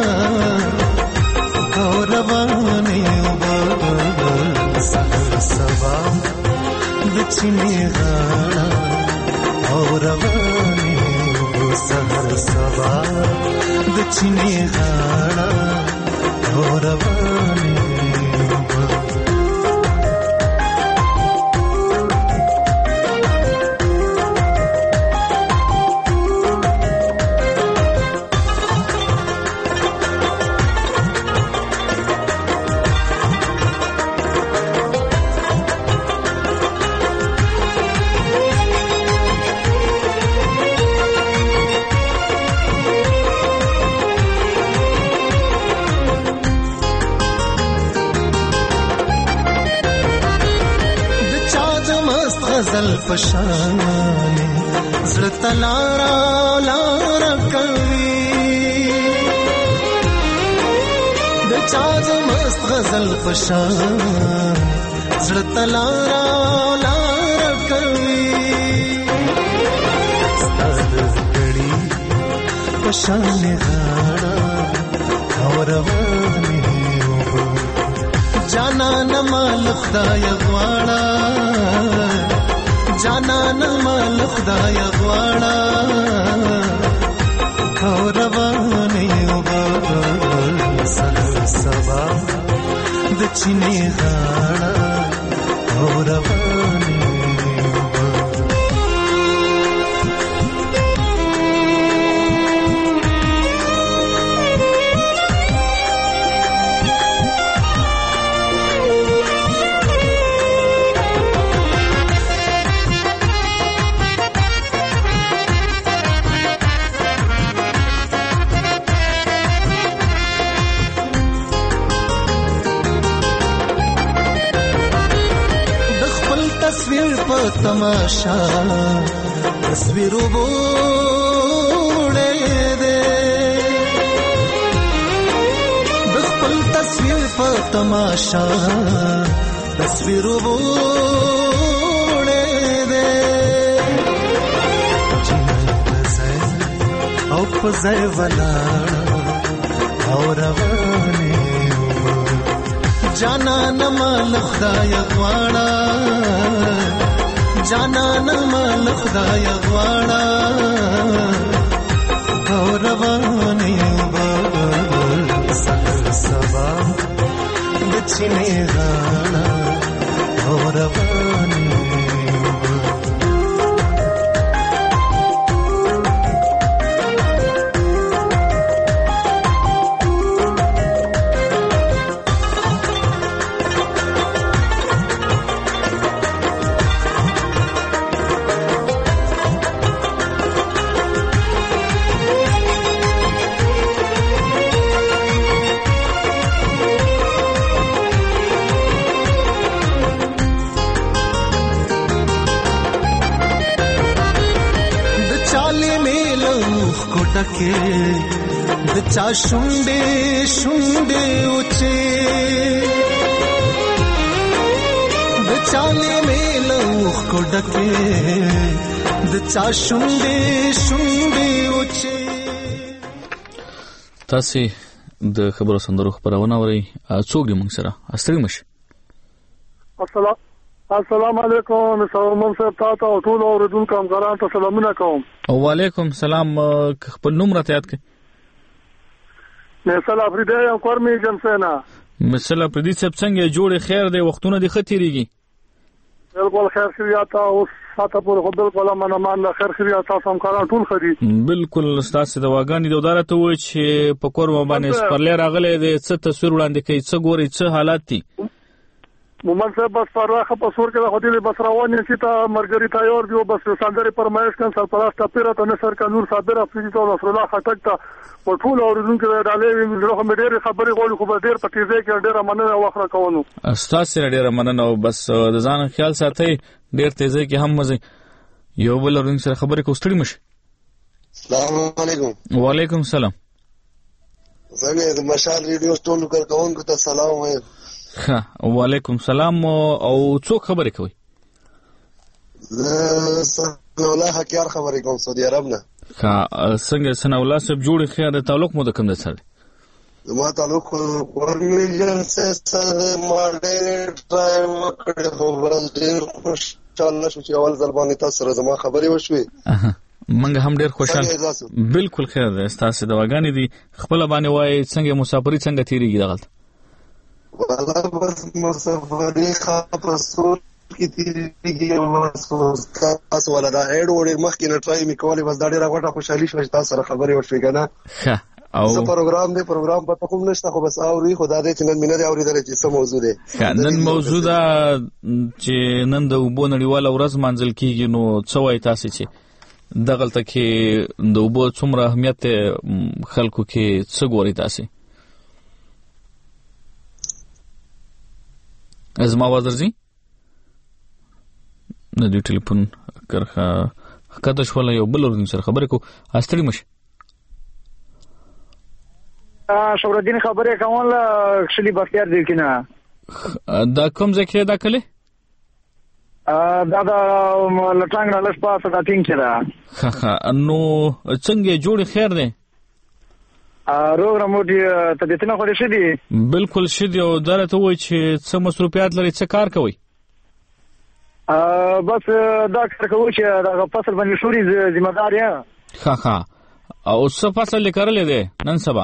او روانې وبه سحر سبا د چینې غاړه او روانې وبه سحر سبا د چینې غاړه او روانې غزل پشانه زړه تلارا لارا کوي د چا د مست غزل پشانه زړه تلارا لارا کوي ستاد کړي پشانه غاړه او روانه جانا نمال خدای غواړه جانا نمال خدای غواړه او روانې وبه سحر سبا د چینې غاړه او روانې تماشا تصویر وبوړې دې د خپل تصویر په تماشا تصویر وبوړې دې او په ځای ولاړ او روانې جانا نمال خدای غواړه جانا نمال خدای غواړه او روانې وبه سحر سبا د چینې غاړه او روانې ډکې د چا شونډې شونډې اوچې د چالې میلوخ کو ډکې د چا شونډې شونډې اوچې. تاسې د خبرو سندرو خبرونه اورئ. څوک دی موږ سره؟ ستړي مه شئ. السلام السلام علیکم سلام صاحب، تاسو او ټول اوریدونکو همکارانو ته سلامونه کوم. وعلیکم سلام. خپل نوم راته یاد کړئ. مثال افریدی یم کورمي جمسینا. مثال افریدی صاحب څنګه جوړې خیر دی؟ وختونه دې ښه تېرېږي؟ بالکل خیر خیریات اوس ساته پورې خو بالکل امن امان د خیر خیریات تاسو همکاران ټول ښه دي. بالکل ستاسو د واګانې د وداره ته وایي چې په کور باندې سپرلی راغلی دی، څه تصویر وړاندې کوي، څه ګوري، څه حالات دي؟ مومن صاحب بس پرواخه په سور کې د هوټل بس روان یې چې تا مرګری تیار دی بس سندري پرمایش کن سرپرست پیرا ته نصر کنور صابر افریدی ته رسول الله خټک ته په ټول اوریدونکو د ډالې ویلو مې ډېر خبرې غوړي خو به ډېر پټې ځای کې ډېر مننه واخره کوونو. استاد سره ډېر مننه او بس د ځان خیال ساتي، ډېر تیزه کې هم مزه یو بل ورن سره خبرې کوستړي مشه. السلام علیکم. وعلیکم السلام. څنګه د مشال ریډیو ټول کارکونکو ته سلام وایم. ها وعلیکم سلام. او څوک خبرې کوي؟ زه سنا الله حکیار خبرې کوم سعودي عرب نه. ها څنګه سنا الله صاحب جوړ خیر تعلق مو د کوم ځای سره؟ ما تعلق کورنۍ جنسه سره ما ډېر ټایم وکړ خو ډېر خوشاله شو چې اول ځل باندې تاسو سره زما خبرې وشوي. منګه هم ډېر خوشاله. بالکل خیر ده. تاسو د واګانې دي خپل باندې وای څنګه مسافرۍ څنګه تیریږي دغلت؟ والله بس مسافرۍ خاصو کې تیریږي او تاسو ولا دا اډ وړ مخکې نه ټرای می کولې بس دا ډېر غوټه خوشحالي شو چې تاسو سره خبرې وشوي کنه. ښه او څه پروګرام دی پروګرام په کوم نشته خو بس اوري خدای دې چې نن مینه دې اورېدل چې څه موضوع دی. نن موضوع دا چې نن د اوبو نړیواله ورځ مانځل کیږي نو څه وایي تاسو چې دغلته کې د اوبو څومره اهمیت خلکو کې څه ګوري تاسو؟ زما आवाज درځي؟ نه دی ټلیفون کرخه کته شول یو بل ورن سره خبرې کو استړي مشه. شورالدین خبرې کوم اکچولی بختیار دی کنه دا کوم ځای کې دا کله دا دا لټنګ نه لښ پاسه دا ټینګ کړه. ها ها نو څنګه جوړ خیر دی؟ روغ رموټي ته دې نه خوري شدي؟ بالکل شدي. او درته وای چې څه مصروفیات لري، څه کار کوي؟ بس دا کار کوي چې دا فصل باندې شوري ذمہ دار یم. ها ها او څه فصل لیکرلې ده نن سبا؟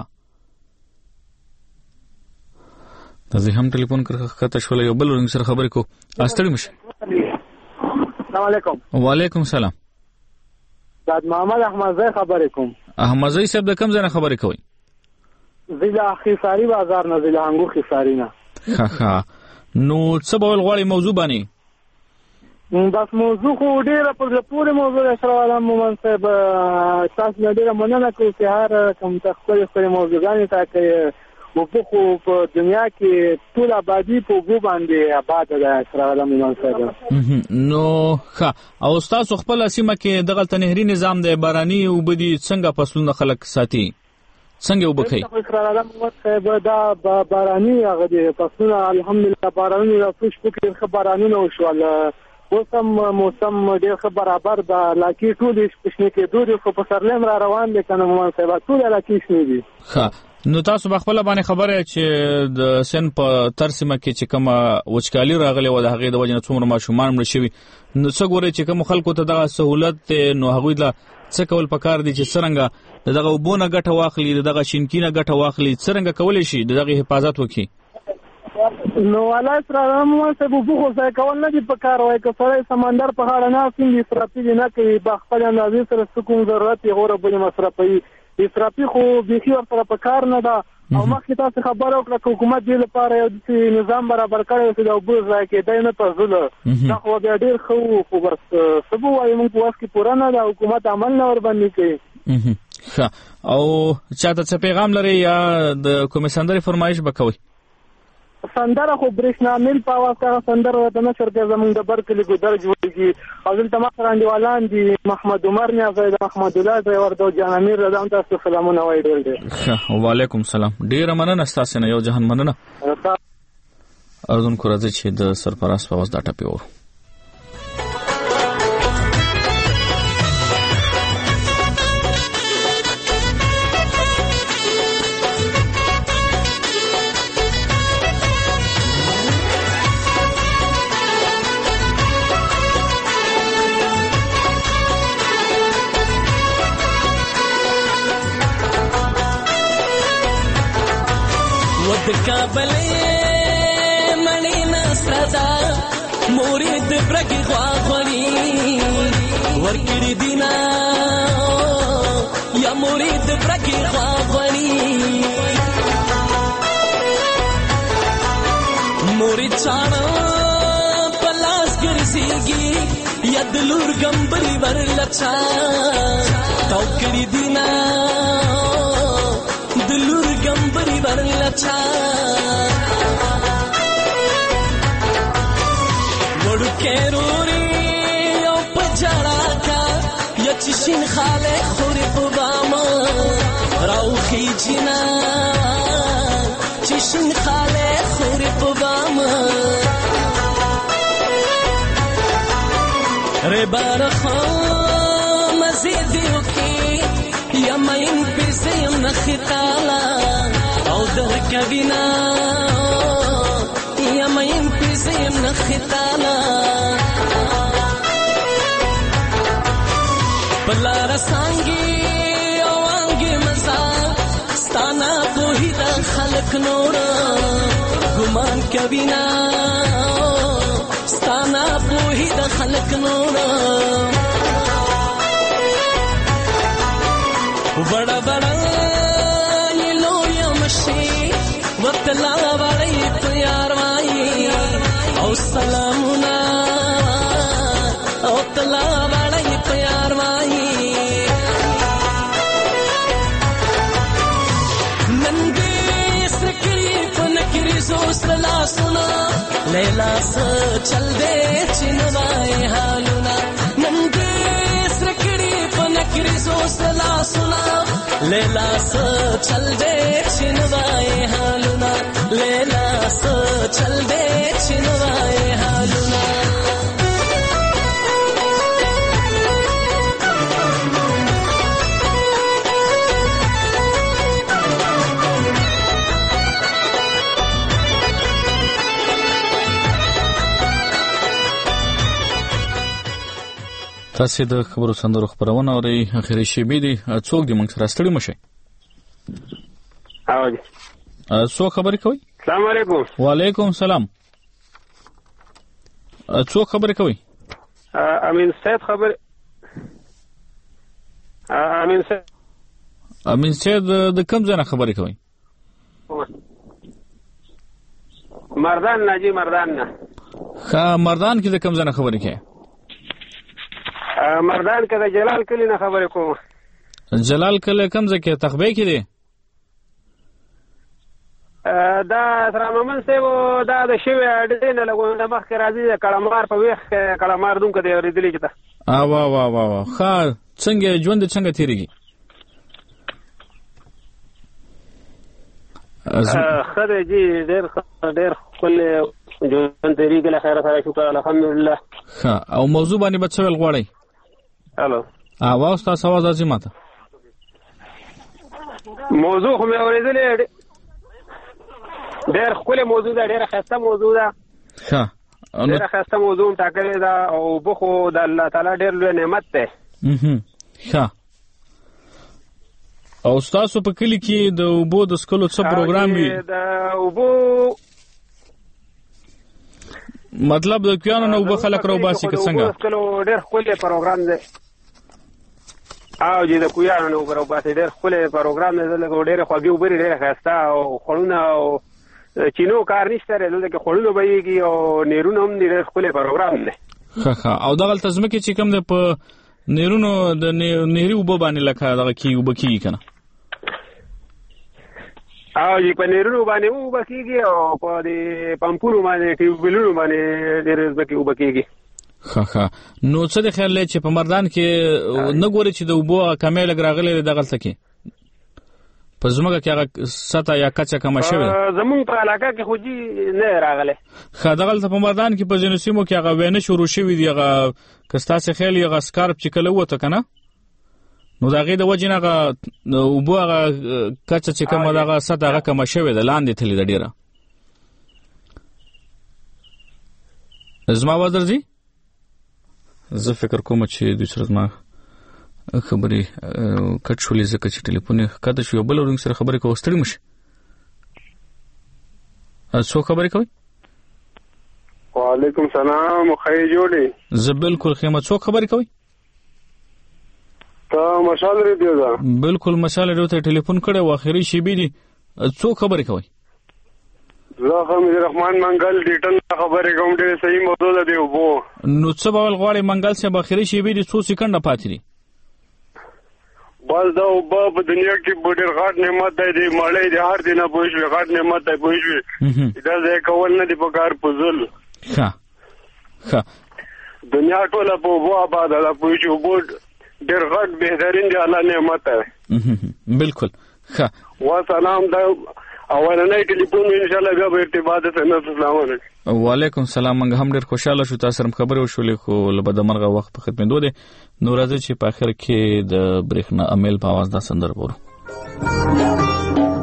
زه هم ټلیفون کړه شول یو بل ورن سره خبرې کو استړي مشه. السلام علیکم. وعلیکم السلام. دا محمد احمد زئی خبرې کوم. احمد زئی صاحب د کوم ځای نه خبرې کوي؟ ضلع خیساری بازار نه، ضلع انګور خیساری نه. ها ها نو څه بول غواړي موضوع باندې؟ بس موضوع خو ډیره پر پوره موضوع سره ولا مومن صاحب تاسو ډیره مننه کوم چې هر کوم تخصص خپل موضوعګانې ته کوي. وبخو په دنیا کې ټول آبادی په وګ باندې آباد ده سره ولا مومن صاحب. نو ښه او تاسو خپل سیمه کې دغه نهري نظام دی باراني او بدی څنګه فصلونه خلک ساتي څنګه وبخي؟ دا باراني هغه دی فصلونه الحمدلله باراني راځي چې خبرانونه وشول. اوسم موسم ډېر ښه برابر ده لکه ټول شپشنه کې دوی خو په سرلم را روان دي کنه مومن صاحب ټول لکه شنه دي. ښه نو تاسو په خپل باندې خبره چې د سن په ترسمه کې چې کومه وچکالي راغلی و د هغې د وجه نه څومره ماشومان مړه شوي نو څه ګورئ چې کوم خلکو ته دغه سهولت نو هغوی له څه کول پکار دي چې څرنګه د دغه اوبو نه ګټه واخلي د دغه شینکي نه ګټه واخلي څرنګه کولی شي د دغې حفاظت وکړي؟ نو الله سره موږ ته په خو ځای کول نه دي پکار وای که سره سمندر په هاړه نه سیمې اسرافي نه کوي په خپل اندازې سره سکون ضرورت یې غوړه بل مصرفي اسرافي خو بيخي ورته پکار نه ده. او مخکې تاسو خبره وکړه چې حکومت دې لپاره یو نظام برابر کړی چې د اوبو ځای کې دای نه پزله دا خو بیا ډېر خو خو بس سبو وايي موږ واس کې پوره نه ده حکومت عمل نه ور باندې کوي. ښه او چاته څه پیغام لري یا د کومې سندرې فرمایش وکوي؟ سندره خو برېښنامل په اواز هغه سندره ورته نشر کوي زمونږ د برکلي ګودر جوړېږي او دلته ما سره انډیوالان دي محمد عمر نیازی د محمد الله ډریور د جان امیر رضا هم تاسو سلامونه وایي ډېر ډېر وعلیکم سلام ډېره مننه ستاسو نه یو جهان مننه اردن کو راځي چې د سرپرست په واسطه ټاپي ور ود کابلې مړې نسردا مورید برګي غواخوري ورکړې دینا یا مورید برګي غواخوري مورید چانه پلاس ګرځيږي یا دلور ګمبري ورلچا توکړې دینا دلور ګمبري ورلچا وړو کېروري او پجړا کا یچشین خاله خوري په باما راوخي جنا چشین خاله خوري په باما ری بارخه مزيديو کی یمین پیسیم نخطالا او در کبینا یمین پیسیم نخطالا پلار سانگی او آنگی مزا ستانا پوہی دا خلق نورا گمان کبینا ستانا پوہی دا خلق نورا بڑا بڑا لو یمشی وطلا بڑی پیار وائی او سلامنا او تلا بڑی پیار وائی نندی سکری پنکری زوسلا سنا لیلا سا چل دے چنوائے حالنا نندی سکری پنکری زوسلا سنا لیلا سا چل دے چنوائے حالنا لیلا سا چل دے چنوائے حالنا تاسو د خبرو سندرو خبرونه اورئ اخري شیبې دي څوک دې موږ سره ستړي مشه اوه څوک خبرې کوي السلام علیکم وعلیکم السلام څوک خبرې کوي امین سید خبر امین سید امین سید د کوم ځای نه خبرې کوي مردان ناجی مردان نه ښه مردان کې د کوم ځای نه خبرې کوي مردان کې د جلال کلی نه خبرې کوم جلال کلی کوم ځای کې تخبې کې دی دا سراممن سیو دا د شوی اډې نه لګون د مخ کې راځي د کلمار په ویخ کلمار دونکو دی ورېدلې کېته ا وا وا وا وا ښه څنګه ژوند څنګه تیریږي خدای جی ډېر ډېر خپل ژوند تیریږي له خیره سره شکر الحمدلله ښه او موضوع باندې به څه ویل غواړئ الو اواز تاسو आवाज راځي ماته موضوع خو مې اورېدلې ډېر ښکلې موضوع ده ډېره ښایسته موضوع ده ښه ډېره ښایسته موضوع هم ټاکلې ده او بخو د الله تعالی ډېر لوی نعمت دی ښه او ستاسو په کلي کې د اوبو د څښلو څه پروګرام وي د اوبو مطلب د کویانو نه اوبه خلک راوباسي که څنګه ډېر ښکلی پروګرام دی او چې د کویانو نه اوبه راوباسي ډېر ښکلی پروګرام دی دلته ډېرې خوږې اوبه دي ډېرې ښایسته او خوړونه او چینو کار نشته دی دلته کې خوړونه بهیږي او نیرونه هم دي ډېر ښکلی پروګرام دی ښه ښه او دغلته ځمکې چې کوم دی په نیرونو د نهري اوبه باندې لکه دغه کې اوبه کېږي که نه او چې په نیرونو باندې اوبه کېږي او په دې پمپونو باندې ټیوبویلونو باندې ډېرې ځمکې اوبه کېږي. ښه ښه نو څه د خیال دی چې په مردان کې نه ګورې چې د اوبو کمې لږ راغلی دی دغلته کې په ځمکه کې هغه سطح یا کچه کمه شوې ده؟ زمونږ په علاقه کې خو جي نه راغلی. ښه دغلته په مردان کې په ځینو سیمو کې هغه وینه شروع شوي دي، هغه که ستاسې خیال هغه سکارپ چې کله ووته که نه نو د هغې د وجې نه هغه اوبو هغه کچه چې کومه ده هغه سطح هغه کمه شوې ده، لاندې تللې ده ډېره. زما آواز درځي؟ زه فکر کوم چې دوی سره زما خبرې کټ شولې ځکه چې ټلیفون یې ښکته شو. یو بل اورونکي سره خبرې کوو، ستړي مه شي. څوک خبرې کوئ؟ وعلیکم سلام، خیر جوړې؟ زه بالکل ښه یم. څوک خبرې کوئ؟ ته مشال ریډیو ده؟ بالکل مشال ریډیو ته ټلیفون کړی و، اخري شیبې دي. څوک خبرې کوئ؟ زه حمید رحمان منګل ډیټن خبرې کوم. ډېرې صحیح موضوع ده دی اوبو. نو څه ډول غواړې منګل صاحب؟ اخري شیبې دي، څو سکنډه پاتې دي. بس دا اوبه په دنیا کې ډېر غټ نعمت دی، د مړۍ د هر دینه پوه شوې غټ نعمت دی پوه شوې. دا ځای کول نه دي پکار فضول. ښه ښه دنیا ټوله په اوبو آباده ده پوه شوې. اوبو ډېر غټ بهترین دی الله نعمت دی. بالکل ښه وسلام. دا اولنۍ ټلیفون انشاءالله بیا به ارتباط سره. السلام علیکم. وعلیکم السلام. موږ هم ډېر خوشحاله شو تاسو سره خبرې وشولې، خو له بدمرغه وخت په خدمتو دی. نو راځئ چې په آخر کې د برېښنا امیل په اواز دا سندره وورو.